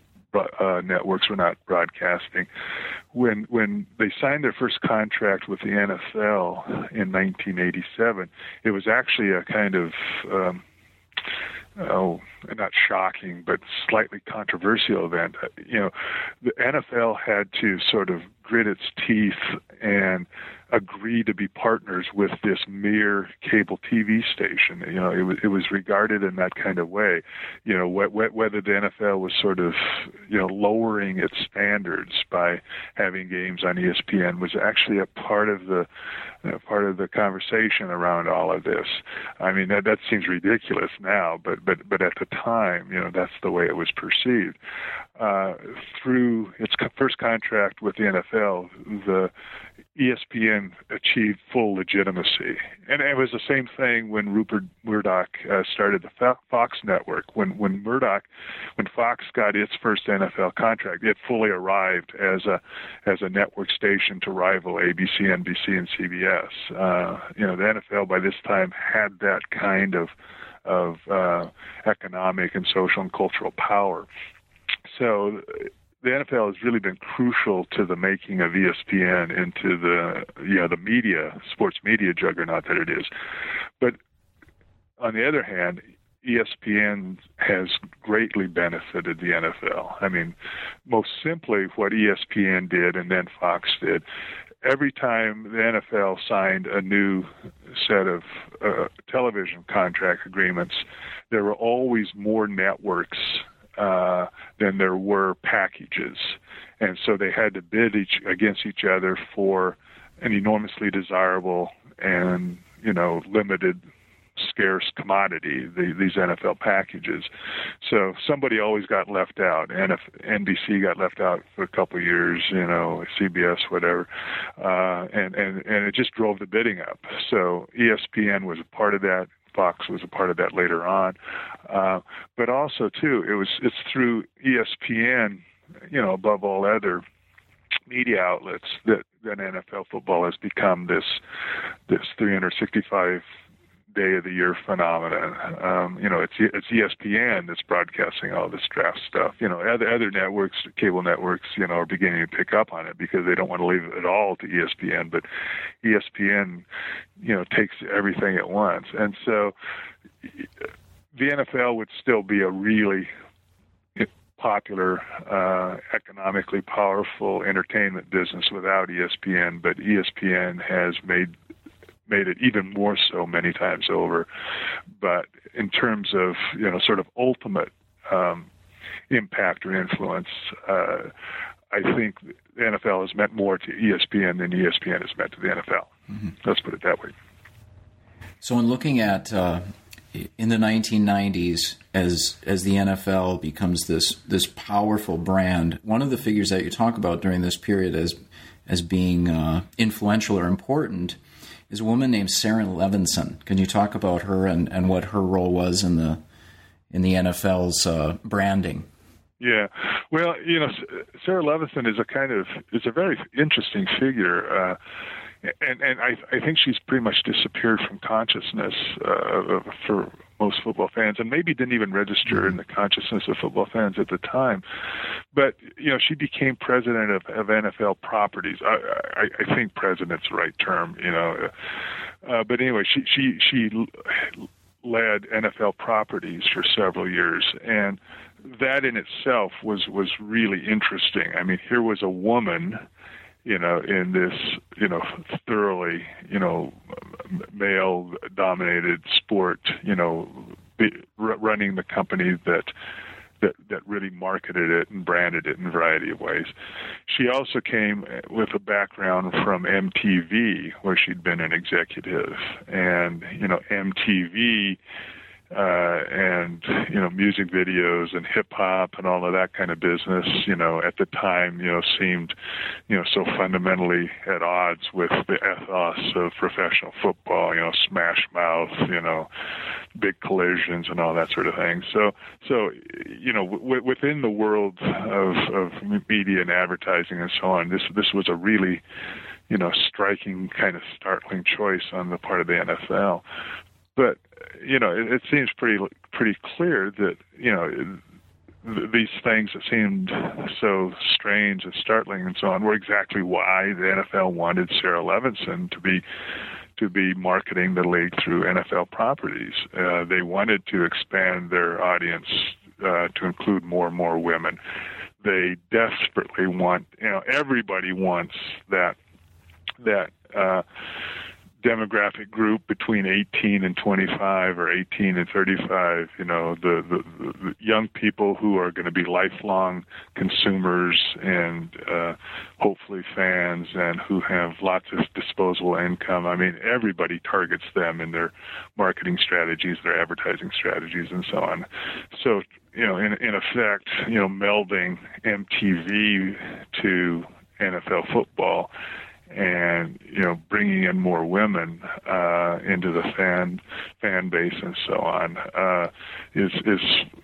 Uh, networks were not broadcasting. When when they signed their first contract with the N F L in nineteen eighty-seven, it was actually a kind of um, oh, not shocking, but slightly controversial event. You know, the N F L had to sort of grit its teeth and agree to be partners with this mere cable T V station. You know, it was it was regarded in that kind of way. You know, wh- wh- whether the N F L was sort of, you know, lowering its standards by having games on E S P N was actually a part of the uh, part of the conversation around all of this. I mean, that that seems ridiculous now, but but but at the time, you know, that's the way it was perceived. Uh, through its co- first contract with the N F L, the E S P N achieved full legitimacy. And it was the same thing when Rupert Murdoch uh, started the Fox network. When when Murdoch, when Fox got its first N F L contract, it fully arrived as a as a network station to rival A B C, N B C, and C B S. Uh, you know, the N F L by this time had that kind of of uh, economic and social and cultural power. So the N F L has really been crucial to the making of E S P N into the, you know, the media, sports media juggernaut that it is. But on the other hand, E S P N has greatly benefited the N F L. I mean, most simply what E S P N did and then Fox did, every time the N F L signed a new set of uh, television contract agreements, there were always more networks Uh, than there were packages, and so they had to bid each against each other for an enormously desirable and, you know, limited, scarce commodity, the, these N F L packages. So somebody always got left out. N B C got left out for a couple of years, you know, C B S, whatever, uh, and and and it just drove the bidding up. So E S P N was a part of that. Fox was a part of that later on, uh, but also too, it was it's through E S P N, you know, above all other media outlets that, that N F L football has become this this three hundred sixty-five day of the year phenomenon. Um, you know, it's it's E S P N that's broadcasting all this draft stuff. You know, other other networks, cable networks, you know, are beginning to pick up on it because they don't want to leave it all to E S P N. But E S P N, you know, takes everything at once, and so the N F L would still be a really popular, uh, economically powerful entertainment business without E S P N, but E S P N has made made it even more so many times over. But in terms of, you know, sort of ultimate um, impact or influence, uh, I think the N F L has meant more to E S P N than E S P N has meant to the N F L. Mm-hmm. Let's put it that way. So in looking at uh, in the nineteen nineties, as as the N F L becomes this this powerful brand, one of the figures that you talk about during this period as as being uh, influential or important is a woman named Sara Levinson. Can you talk about her and, and what her role was in the in the N F L's uh, branding? Yeah, well, you know, Sara Levinson is a kind of is a very interesting figure, uh, and and I I think she's pretty much disappeared from consciousness uh, for most football fans, and maybe didn't even register in the consciousness of football fans at the time. But you know, she became president of, of N F L Properties. I, I, I think president's the right term, you know. Uh, but anyway, she she she led N F L Properties for several years, and that in itself was was really interesting. I mean, here was a woman, you know, in this, you know, thoroughly, you know, male-dominated sport, you know, be, r- running the company that that that really marketed it and branded it in a variety of ways. She also came with a background from M T V, where she'd been an executive, and you know, M T V. Uh, and, you know, music videos and hip hop and all of that kind of business, you know, at the time, you know, seemed, you know, so fundamentally at odds with the ethos of professional football, you know, smash mouth, you know, big collisions and all that sort of thing. So, so, you know, w- within the world of, of media and advertising and so on, this, this was a really, you know, striking kind of startling choice on the part of the N F L. But, you know, it, it seems pretty pretty clear that, you know, th- these things that seemed so strange and startling and so on were exactly why the N F L wanted Sara Levinson to be to be marketing the league through N F L Properties. Uh, they wanted to expand their audience uh, to include more and more women. They desperately want, you know, everybody wants that that. Uh, demographic group between eighteen and twenty-five or eighteen and thirty-five, you know, the, the, the young people who are going to be lifelong consumers and uh, hopefully fans and who have lots of disposable income. I mean, everybody targets them in their marketing strategies, their advertising strategies, and so on. So, you know, in, in effect, you know, melding M T V to N F L football and, you know, bringing in more women uh, into the fan fan base and so on uh, is is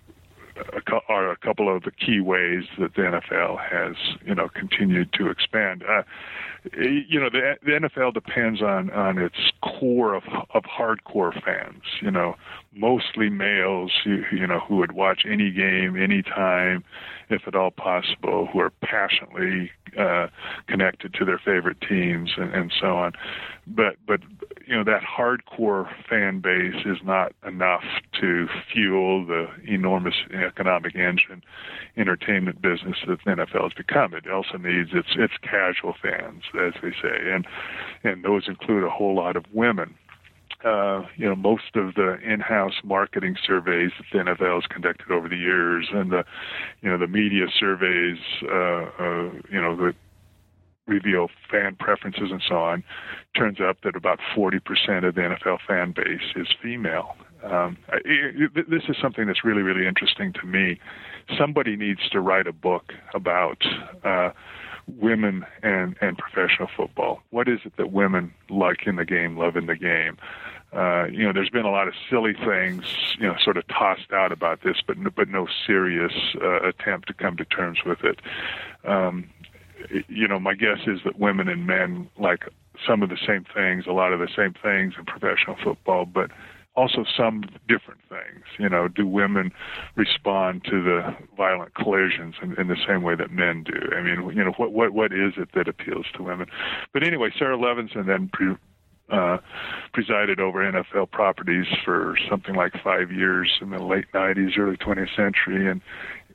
a, are a couple of the key ways that the N F L has, you know, continued to expand. Uh, you know, the, the N F L depends on, on its core of of hardcore fans, you know, mostly males, you, you know, who would watch any game, anytime, if at all possible, who are passionately uh, connected to their favorite teams and, and so on. But, but you know, that hardcore fan base is not enough to fuel the enormous economic engine entertainment business that the N F L has become. It also needs its its casual fans, as they say, and and those include a whole lot of women. Uh, you know, most of the in-house marketing surveys that the N F L has conducted over the years, and the, you know, the media surveys, uh, uh, you know, that reveal fan preferences and so on, turns up that about forty percent of the N F L fan base is female. Um, it, it, this is something that's really, really interesting to me. Somebody needs to write a book about uh, women and, and professional football. What is it that women like in the game, love in the game? Uh, you know, there's been a lot of silly things, you know, sort of tossed out about this, but but no serious uh, attempt to come to terms with it. Um, you know, my guess is that women and men like some of the same things, a lot of the same things in professional football, but also some different things. You know, do women respond to the violent collisions in, in the same way that men do? I mean, you know, what what what is it that appeals to women? But anyway, Sara Levinson then pre, uh, presided over N F L Properties for something like five years in the late nineties, early twentieth century, and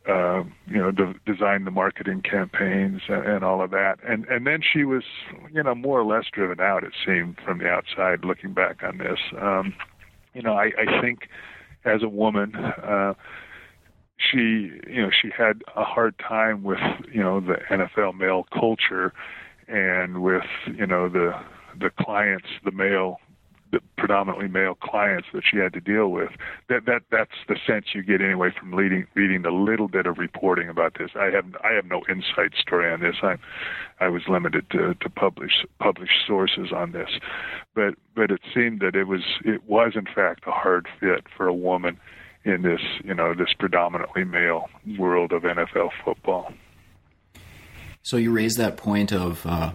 uh, you know, de- designed the marketing campaigns and, and all of that. And and then she was, you know, more or less driven out, it seemed, from the outside looking back on this. Um, you know, I, I think as a woman, uh, she, you know, she had a hard time with, you know, the N F L male culture and with, you know, the the clients, the male, the predominantly male clients that she had to deal with. That that that's the sense you get anyway from reading reading the little bit of reporting about this. I have I have no inside story on this. I I was limited to, to publish published sources on this, but but it seemed that it was it was in fact a hard fit for a woman in this, you know, this predominantly male world of N F L football. So you raised that point of uh,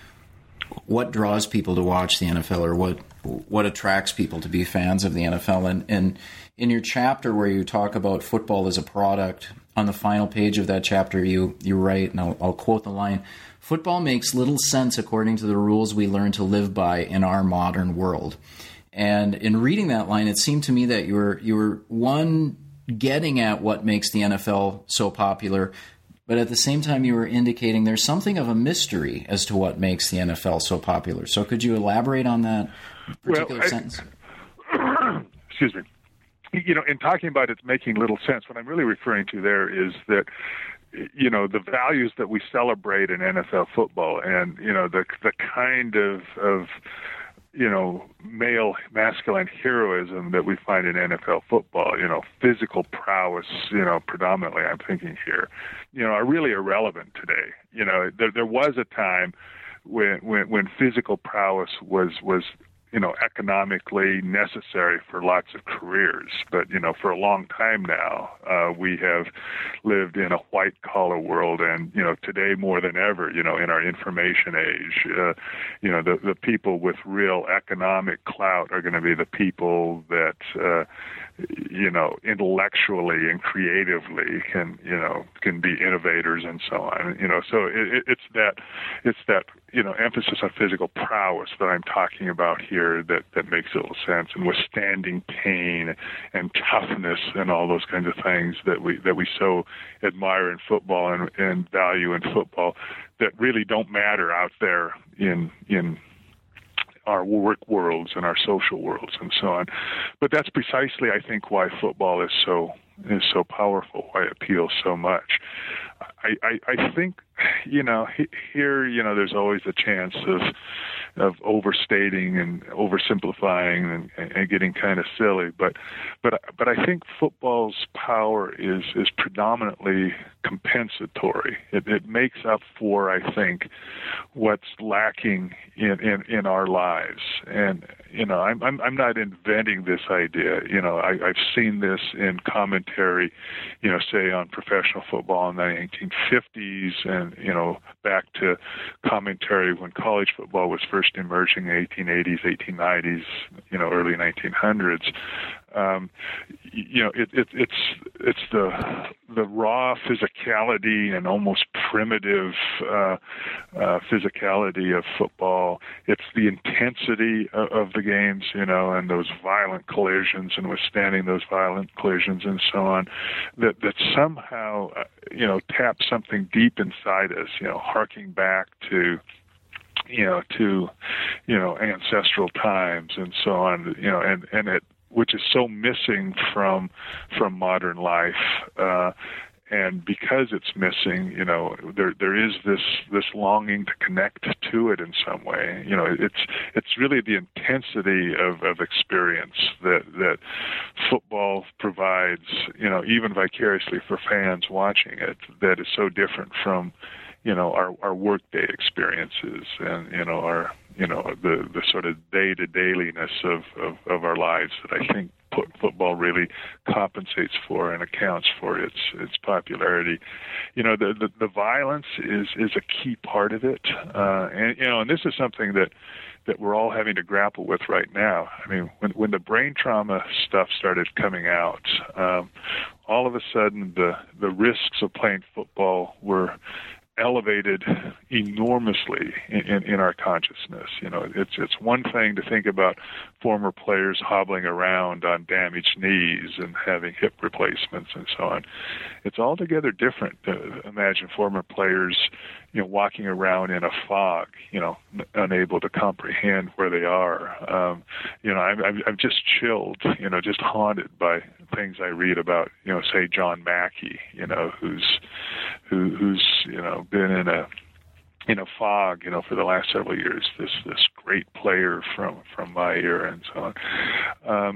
what draws people to watch the N F L, or what what attracts people to be fans of the N F L. And, and in your chapter where you talk about football as a product, on the final page of that chapter, you you write, and I'll, I'll quote the line, "Football makes little sense according to the rules we learn to live by in our modern world." And in reading that line, it seemed to me that you were you were one getting at what makes the N F L so popular, but at the same time you were indicating there's something of a mystery as to what makes the N F L so popular. So could you elaborate on that particular well, I, sentence? Excuse me. You know, in talking about it making little sense, what I'm really referring to there is that, you know, the values that we celebrate in N F L football, and, you know, the the kind of of you know, male masculine heroism that we find in N F L football, you know, physical prowess, you know, predominantly I'm thinking here, you know, are really irrelevant today. You know, there there was a time when when, when physical prowess was was you know, economically necessary for lots of careers. But, you know, for a long time now, uh, we have lived in a white-collar world, and, you know, today more than ever, you know, in our information age, uh, you know, the, the people with real economic clout are going to be the people that, uh, you know, intellectually and creatively can, you know, can be innovators and so on. You know, so it, it's that, it's that, you know, emphasis on physical prowess that I'm talking about here that, that makes a little sense, and withstanding pain and toughness and all those kinds of things that we that we so admire in football and, and value in football that really don't matter out there in in our work worlds and our social worlds and so on. But that's precisely, I think, why football is so is so powerful, why it appeals so much. I, I, I think, you know, here, you know, there's always a chance of of overstating and oversimplifying and, and getting kind of silly. But but but I think football's power is is predominantly compensatory. It, it makes up for, I think, what's lacking in, in, in our lives. And you know, I'm I'm I'm not inventing this idea. You know, I, I've seen this in commentary, you know, say on professional football in the nineteen fifties, and you know, back to commentary when college football was first emerging in the eighteen eighties, eighteen nineties, you know, early nineteen hundreds. Um, you know, it, it, it's it's the the raw physicality and almost primitive uh, uh, physicality of football. It's the intensity of, of the games, you know, and those violent collisions and withstanding those violent collisions and so on, that that somehow uh, you know, tap something deep inside us, you know, harking back to, you know, to, you know, ancestral times and so on, you know, and, and it, which is so missing from, from modern life. Uh, and because it's missing, you know, there, there is this, this longing to connect to it in some way. You know, it's, it's really the intensity of, of experience that, that football provides, you know, even vicariously for fans watching it, that is so different from, you know, our, our workday experiences and, you know, our, you know, the, the sort of day-to-dayliness of, of, of our lives that I think put, football really compensates for and accounts for its its popularity. You know, the, the, the violence is, is a key part of it. Uh, and, you know, and this is something that, that we're all having to grapple with right now. I mean, when, when the brain trauma stuff started coming out, um, all of a sudden the, the risks of playing football were elevated enormously in, in, in our consciousness. You know, it's it's one thing to think about former players hobbling around on damaged knees and having hip replacements and so on. It's altogether different to imagine former players, you know, walking around in a fog, you know, unable to comprehend where they are. Um, you know, I'm, I'm I'm just chilled, you know, just haunted by things I read about, you know, say John Mackey, you know, who's who, who's you know been in a in a fog, you know, for the last several years. This this great player from from my era and so on. Um,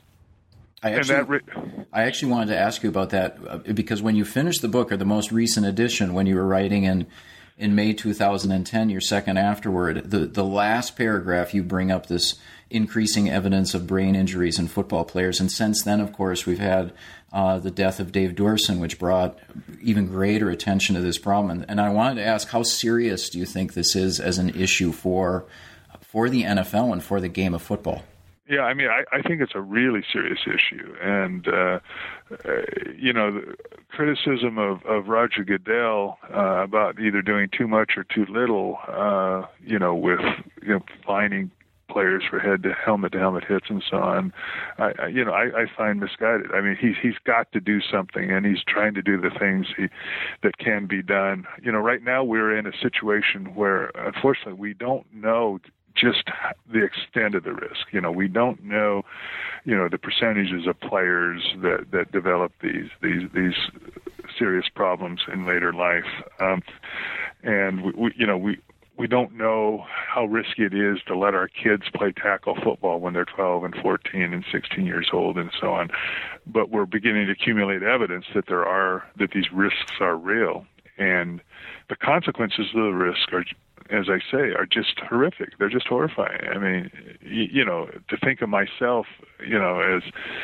I actually, re- I actually wanted to ask you about that uh, because when you finished the book, or the most recent edition, when you were writing in in May two thousand ten, your second afterword, the, the last paragraph, you bring up this increasing evidence of brain injuries in football players. And since then, of course, we've had uh, the death of Dave Dorson, which brought even greater attention to this problem. And, and I wanted to ask, how serious do you think this is as an issue for for the N F L and for the game of football? Yeah, I mean, I, I think it's a really serious issue. And, uh, uh, you know, the criticism of, of Roger Goodell uh, about either doing too much or too little, uh, you know, with, you know, fining players for head to helmet to helmet hits and so on, I, I you know, I, I find misguided. I mean, he's he's got to do something, and he's trying to do the things he, that can be done. You know, right now we're in a situation where, unfortunately, we don't know just the extent of the risk. You know, we don't know, you know, the percentages of players that, that develop these these these serious problems in later life, um, and we, we, you know, we we don't know how risky it is to let our kids play tackle football when they're twelve and fourteen and sixteen years old and so on. But we're beginning to accumulate evidence that there are that these risks are real, and the consequences of the risk are, as I say, are just horrific. They're just horrifying. I mean, you, you know, to think of myself, you know, as,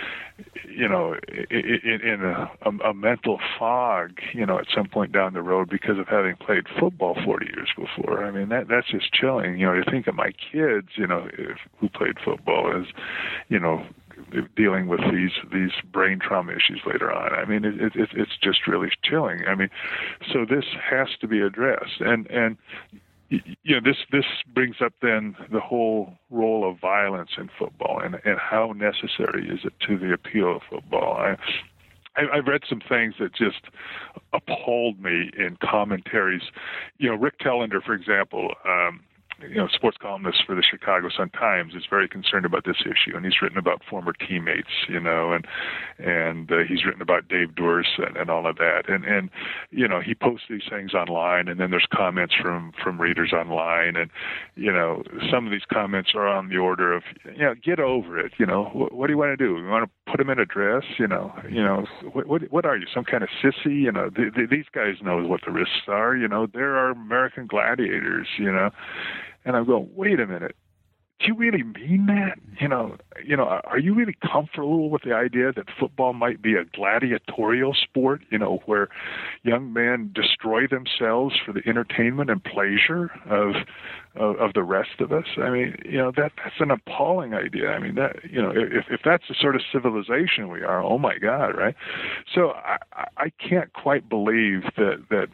you know, in, in a, a, a mental fog, you know, at some point down the road because of having played football forty years before. I mean, that that's just chilling. You know, to think of my kids, you know, if, who played football as, you know, dealing with these these brain trauma issues later on. I mean, it, it, it's just really chilling. I mean, so this has to be addressed. And, and you know, this this brings up then the whole role of violence in football, and, and how necessary is it to the appeal of football. I, I, I've read some things that just appalled me in commentaries. You know, Rick Tellender, for example, um, you know, sports columnist for the Chicago Sun-Times, is very concerned about this issue, and he's written about former teammates, you know, and and uh, he's written about Dave Dorson and, and all of that, and and you know, he posts these things online, and then there's comments from from readers online, and you know, some of these comments are on the order of, you know, get over it, you know, what, what do you want to do? You want to put him in a dress, you know, you know, what what, what are you, some kind of sissy? You know, th- th- these guys know what the risks are, you know, there are American gladiators, you know. And I'm going, wait a minute, do you really mean that? You know, you know, are you really comfortable with the idea that football might be a gladiatorial sport, you know, where young men destroy themselves for the entertainment and pleasure of of, of the rest of us? I mean, you know, that that's an appalling idea. I mean, that, you know, if if that's the sort of civilization we are, oh my God, right? So I I can't quite believe that that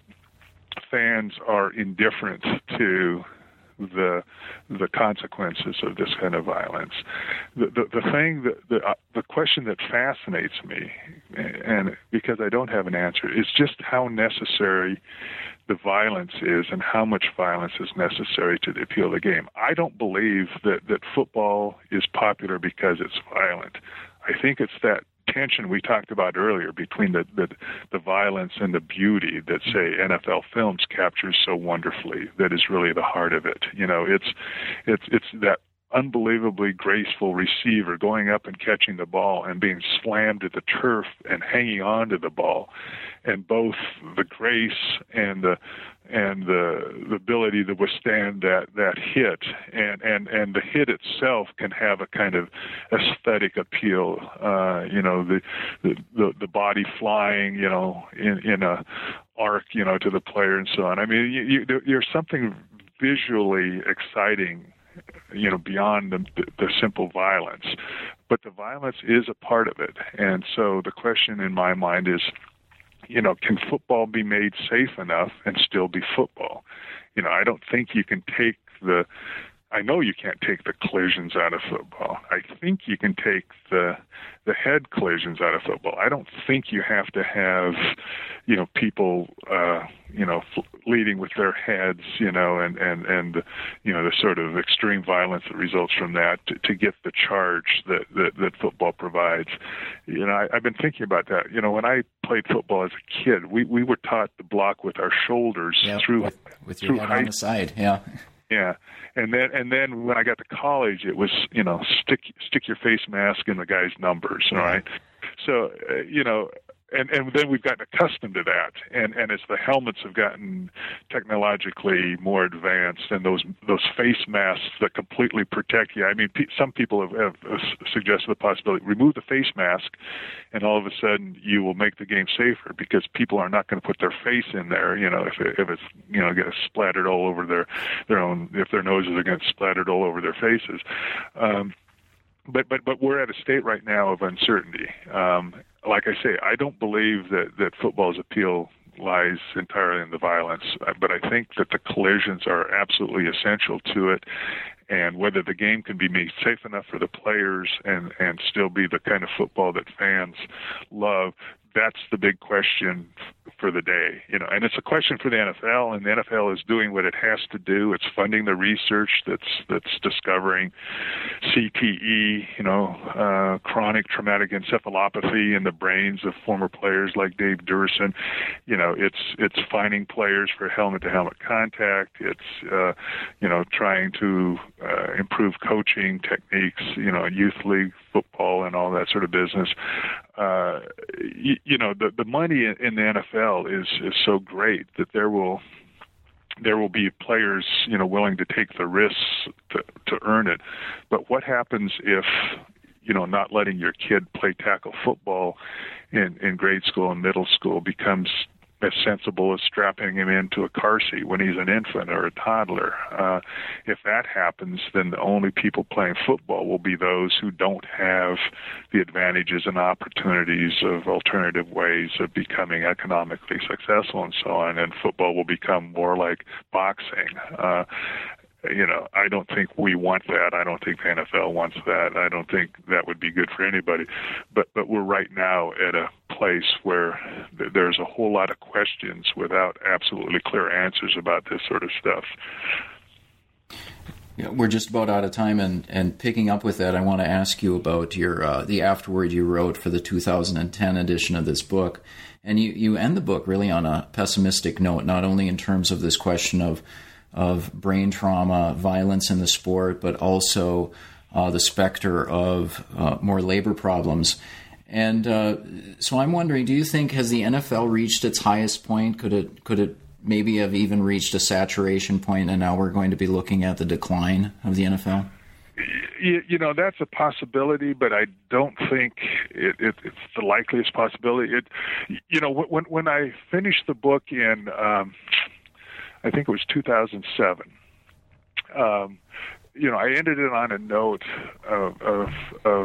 fans are indifferent to the the consequences of this kind of violence. The the, the thing that the uh, the question that fascinates me, and because I don't have an answer, is just how necessary the violence is and how much violence is necessary to the appeal of the game. I don't believe that, that football is popular because it's violent. I think it's that tension we talked about earlier between the, the the violence and the beauty that, say, N F L films captures so wonderfully, that is really the heart of it. You know, it's it's it's that unbelievably graceful receiver going up and catching the ball and being slammed to the turf and hanging on to the ball, and both the grace and the and the, the ability to withstand that, that hit, and, and, and the hit itself can have a kind of aesthetic appeal. Uh, you know, the, the the body flying, you know, in in a arc, you know, to the player and so on. I mean, you, you, there's something visually exciting, you know, beyond the, the simple violence, but the violence is a part of it. And so the question in my mind is, you know, can football be made safe enough and still be football? You know, I don't think you can take the, I know you can't take the collisions out of football. I think you can take the the head collisions out of football. I don't think you have to have, you know, people, uh, you know, f- leading with their heads, you know, and, and, and, you know, the sort of extreme violence that results from that to, to get the charge that, that, that football provides. You know, I, I've been thinking about that. You know, when I played football as a kid, we, we were taught to block with our shoulders yep, through, with, with your through head high, on the side. Yeah. Yeah, and then and then when I got to college, it was, you know, stick stick your face mask in the guy's numbers, all right? So uh, you know, and and then we've gotten accustomed to that, and and as the helmets have gotten technologically more advanced, and those those face masks that completely protect you. I mean, pe- some people have, have suggested the possibility remove the face mask, and all of a sudden you will make the game safer because people are not going to put their face in there. You know, if it, if it's you know gets splattered all over their their own, if their noses are getting splattered all over their faces. Um, But but but we're at a state right now of uncertainty. Um, like I say, I don't believe that, that football's appeal lies entirely in the violence, but I think that the collisions are absolutely essential to it. And whether the game can be made safe enough for the players and, and still be the kind of football that fans love, that's the big question for the day, you know. And it's a question for the N F L, and the N F L is doing what it has to do. It's funding the research that's that's discovering C T E, you know, uh, chronic traumatic encephalopathy in the brains of former players like Dave Durson. You know, it's it's finding players for helmet-to-helmet contact. It's uh, you know trying to uh, improve coaching techniques, you know, youth league football and all that sort of business. Uh, you, you know, the the money in the N F L is is so great that there will there will be players, you know, willing to take the risks to to earn it. But what happens if, you know, not letting your kid play tackle football in in grade school and middle school becomes as sensible as strapping him into a car seat when he's an infant or a toddler? Uh, if that happens, then the only people playing football will be those who don't have the advantages and opportunities of alternative ways of becoming economically successful and so on, and football will become more like boxing. Uh, You know, I don't think we want that. I don't think the N F L wants that. I don't think that would be good for anybody. But but we're right now at a place where th- there's a whole lot of questions without absolutely clear answers about this sort of stuff. Yeah, we're just about out of time, and, and picking up with that, I want to ask you about your uh, the afterword you wrote for the two thousand ten edition of this book. And you, you end the book really on a pessimistic note, not only in terms of this question of of brain trauma, violence in the sport, but also uh, the specter of uh, more labor problems. And uh, so I'm wondering, do you think, has the N F L reached its highest point? Could it could it maybe have even reached a saturation point, and now we're going to be looking at the decline of the N F L? You, you know, that's a possibility, but I don't think it, it, it's the likeliest possibility. It, you know, when when I finished the book in um, I think it was two thousand seven. Um, you know, I ended it on a note of, of, of,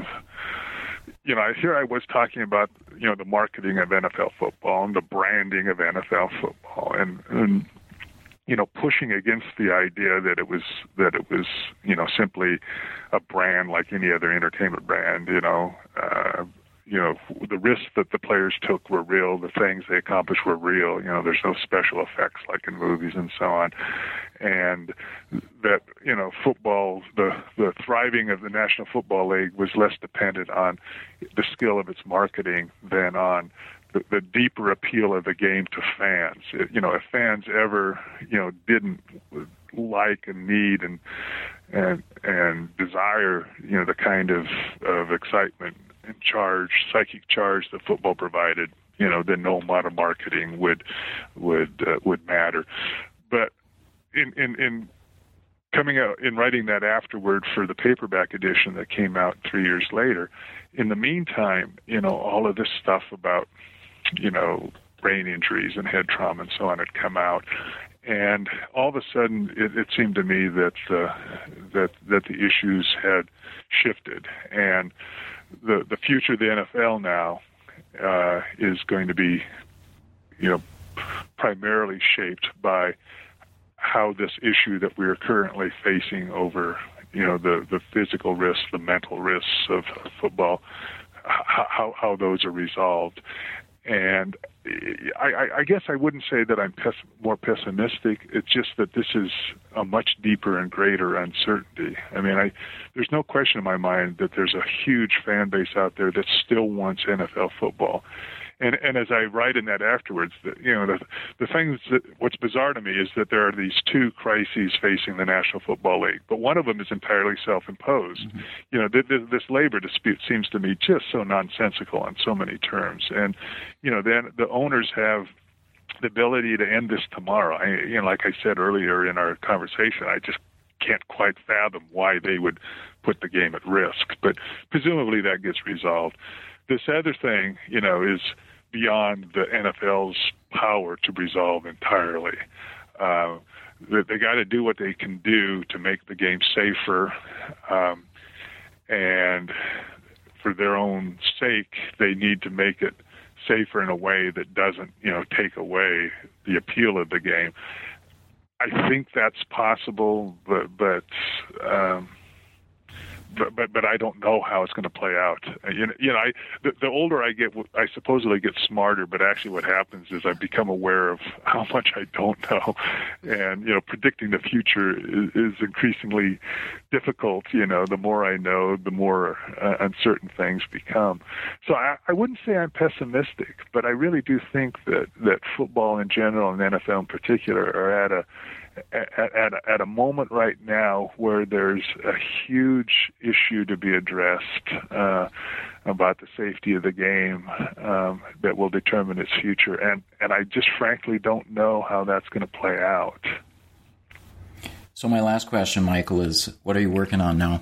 you know, here I was talking about, you know, the marketing of N F L football and the branding of N F L football, and, and you know, pushing against the idea that it was that it was, you know, simply a brand like any other entertainment brand. You know. Uh, You know, the risks that the players took were real. The things they accomplished were real. You know, there's no special effects like in movies and so on. And that, you know, football, the, the thriving of the National Football League was less dependent on the skill of its marketing than on the, the deeper appeal of the game to fans. It, you know, if fans ever, you know, didn't like and need and and and desire, you know, the kind of, of excitement and charge, psychic charge that football provided, you know, then no amount of marketing would would uh, would matter. But in, in in coming out in writing that afterward for the paperback edition that came out three years later, in the meantime, you know, all of this stuff about, you know, brain injuries and head trauma and so on had come out. And all of a sudden, it, it seemed to me that uh, that that the issues had shifted, and the the future of the N F L now uh, is going to be you know, primarily shaped by how this issue that we are currently facing over, you know, the, the physical risks, the mental risks of, of football, how, how those are resolved. And I, I guess I wouldn't say that I'm pes- more pessimistic. It's just that this is a much deeper and greater uncertainty. I mean, I, there's no question in my mind that there's a huge fan base out there that still wants N F L football. And and as I write in that afterwards, that, you know, the the things that what's bizarre to me is that there are these two crises facing the National Football League, but one of them is entirely self-imposed. Mm-hmm. You know, th- th- this labor dispute seems to me just so nonsensical on so many terms, and you know, then the owners have the ability to end this tomorrow. I, you know, like I said earlier in our conversation, I just can't quite fathom why they would put the game at risk, but presumably that gets resolved. This other thing, you know, is beyond the N F L's power to resolve entirely. Uh, they, they got to do what they can do to make the game safer, um, and for their own sake, they need to make it safer in a way that doesn't, you know, take away the appeal of the game. I think that's possible, but but. Um, But, but but I don't know how it's going to play out. You know, you know I the, the older I get, I supposedly get smarter. But actually, what happens is I become aware of how much I don't know, and you know, predicting the future is, is increasingly difficult. You know, the more I know, the more uh, uncertain things become. So I, I wouldn't say I'm pessimistic, but I really do think that that football in general and the N F L in particular are at a At, at, a, at a moment right now where there's a huge issue to be addressed uh, about the safety of the game um, that will determine its future. And, and I just frankly don't know how that's going to play out. So my last question, Michael, is what are you working on now?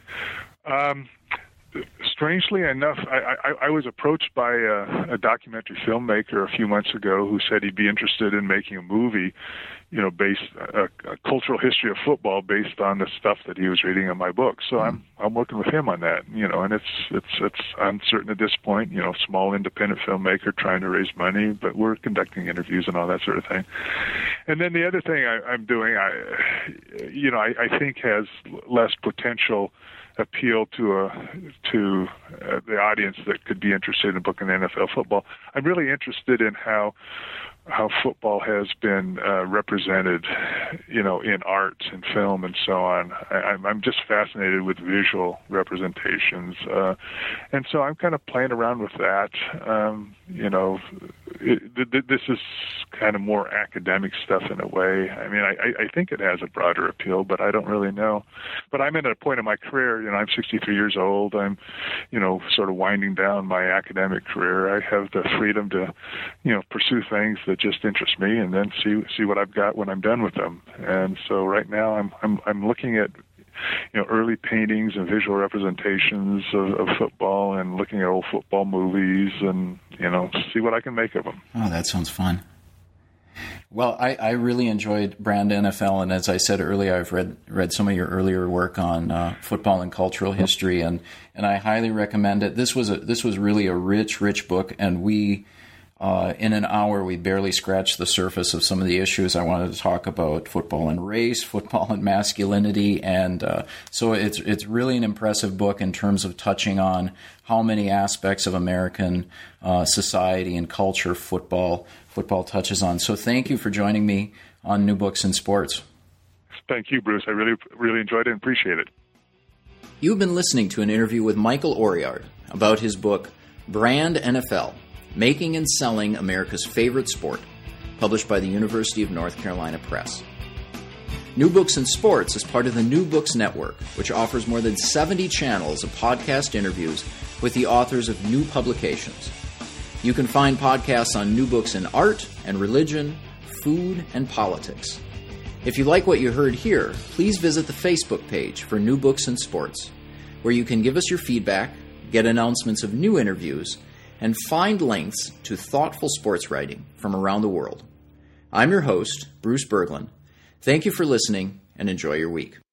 Um, strangely enough, I, I, I was approached by a, a documentary filmmaker a few months ago who said he'd be interested in making a movie, you know, based a, a cultural history of football based on the stuff that he was reading in my book. So mm. I'm I'm working with him on that, you know, and it's it's it's uncertain at this point, you know, small independent filmmaker trying to raise money, but we're conducting interviews and all that sort of thing. And then the other thing I, I'm doing, I, you know, I, I think has less potential appeal to a to uh, the audience that could be interested in booking N F L football. I'm really interested in how how football has been uh, represented, you know, in art and film and so on. I, I'm I'm just fascinated with visual representations, uh, and so I'm kind of playing around with that. Um, you know, it, th- this is kind of more academic stuff in a way. I mean, I, I think it has a broader appeal, but I don't really know. But I'm at a point in my career, you know, I'm sixty-three years old. I'm, you know, sort of winding down my academic career. I have the freedom to, you know, pursue things that just interest me and then see see what I've got when I'm done with them. And so right now I'm I'm I'm looking at, you know, early paintings and visual representations of, of football and looking at old football movies and, you know, see what I can make of them. Oh, that sounds fun. Well, I, I really enjoyed Brand N F L, and as I said earlier, I've read read some of your earlier work on uh, football and cultural history, and, and I highly recommend it. This was a this was really a rich, rich book, and we uh, in an hour we barely scratched the surface of some of the issues I wanted to talk about: football and race, football and masculinity, and uh, so it's it's really an impressive book in terms of touching on how many aspects of American uh, society and culture football. Football touches on. So thank you for joining me on New Books in Sports. Thank you, Bruce. I really, really enjoyed it and appreciate it. You've been listening to an interview with Michael Oriard about his book, Brand N F L, Making and Selling America's Favorite Sport, published by the University of North Carolina Press. New Books in Sports is part of the New Books Network, which offers more than seventy channels of podcast interviews with the authors of new publications. You can find podcasts on new books in art and religion, food, and politics. If you like what you heard here, please visit the Facebook page for New Books in Sports, where you can give us your feedback, get announcements of new interviews, and find links to thoughtful sports writing from around the world. I'm your host, Bruce Berglund. Thank you for listening, and enjoy your week.